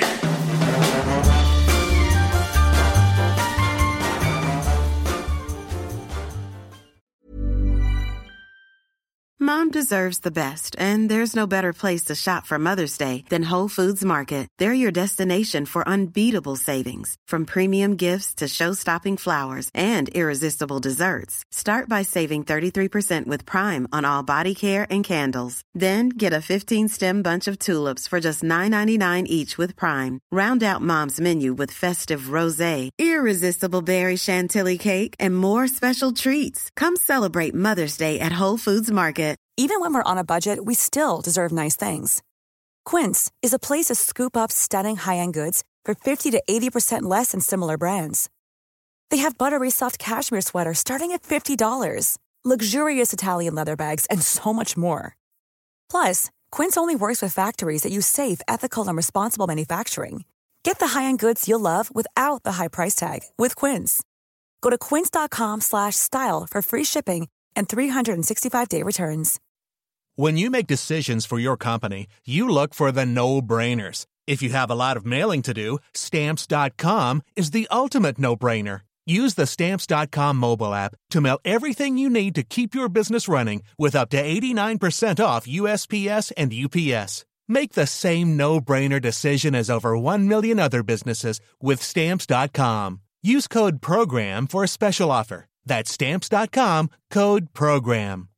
Mom deserves the best, and there's no better place to shop for Mother's Day than Whole Foods Market. They're your destination for unbeatable savings, from premium gifts to show-stopping flowers and irresistible desserts. Start by saving thirty-three percent with Prime on all body care and candles. Then get a fifteen-stem bunch of tulips for just nine ninety-nine each with Prime. Round out Mom's menu with festive rosé, irresistible berry chantilly cake, and more special treats. Come celebrate Mother's Day at Whole Foods Market. Even when we're on a budget, we still deserve nice things. Quince is a place to scoop up stunning high-end goods for fifty to eighty percent less than similar brands. They have buttery soft cashmere sweaters starting at fifty dollars, luxurious Italian leather bags, and so much more. Plus, Quince only works with factories that use safe, ethical, and responsible manufacturing. Get the high-end goods you'll love without the high price tag with Quince. Go to quince.com slash style for free shipping and three sixty-five day returns. When you make decisions for your company, you look for the no-brainers. If you have a lot of mailing to do, Stamps dot com is the ultimate no-brainer. Use the Stamps dot com mobile app to mail everything you need to keep your business running with up to eighty-nine percent off U S P S and U P S. Make the same no-brainer decision as over one million other businesses with Stamps dot com. Use code PROGRAM for a special offer. That's Stamps dot com, code PROGRAM.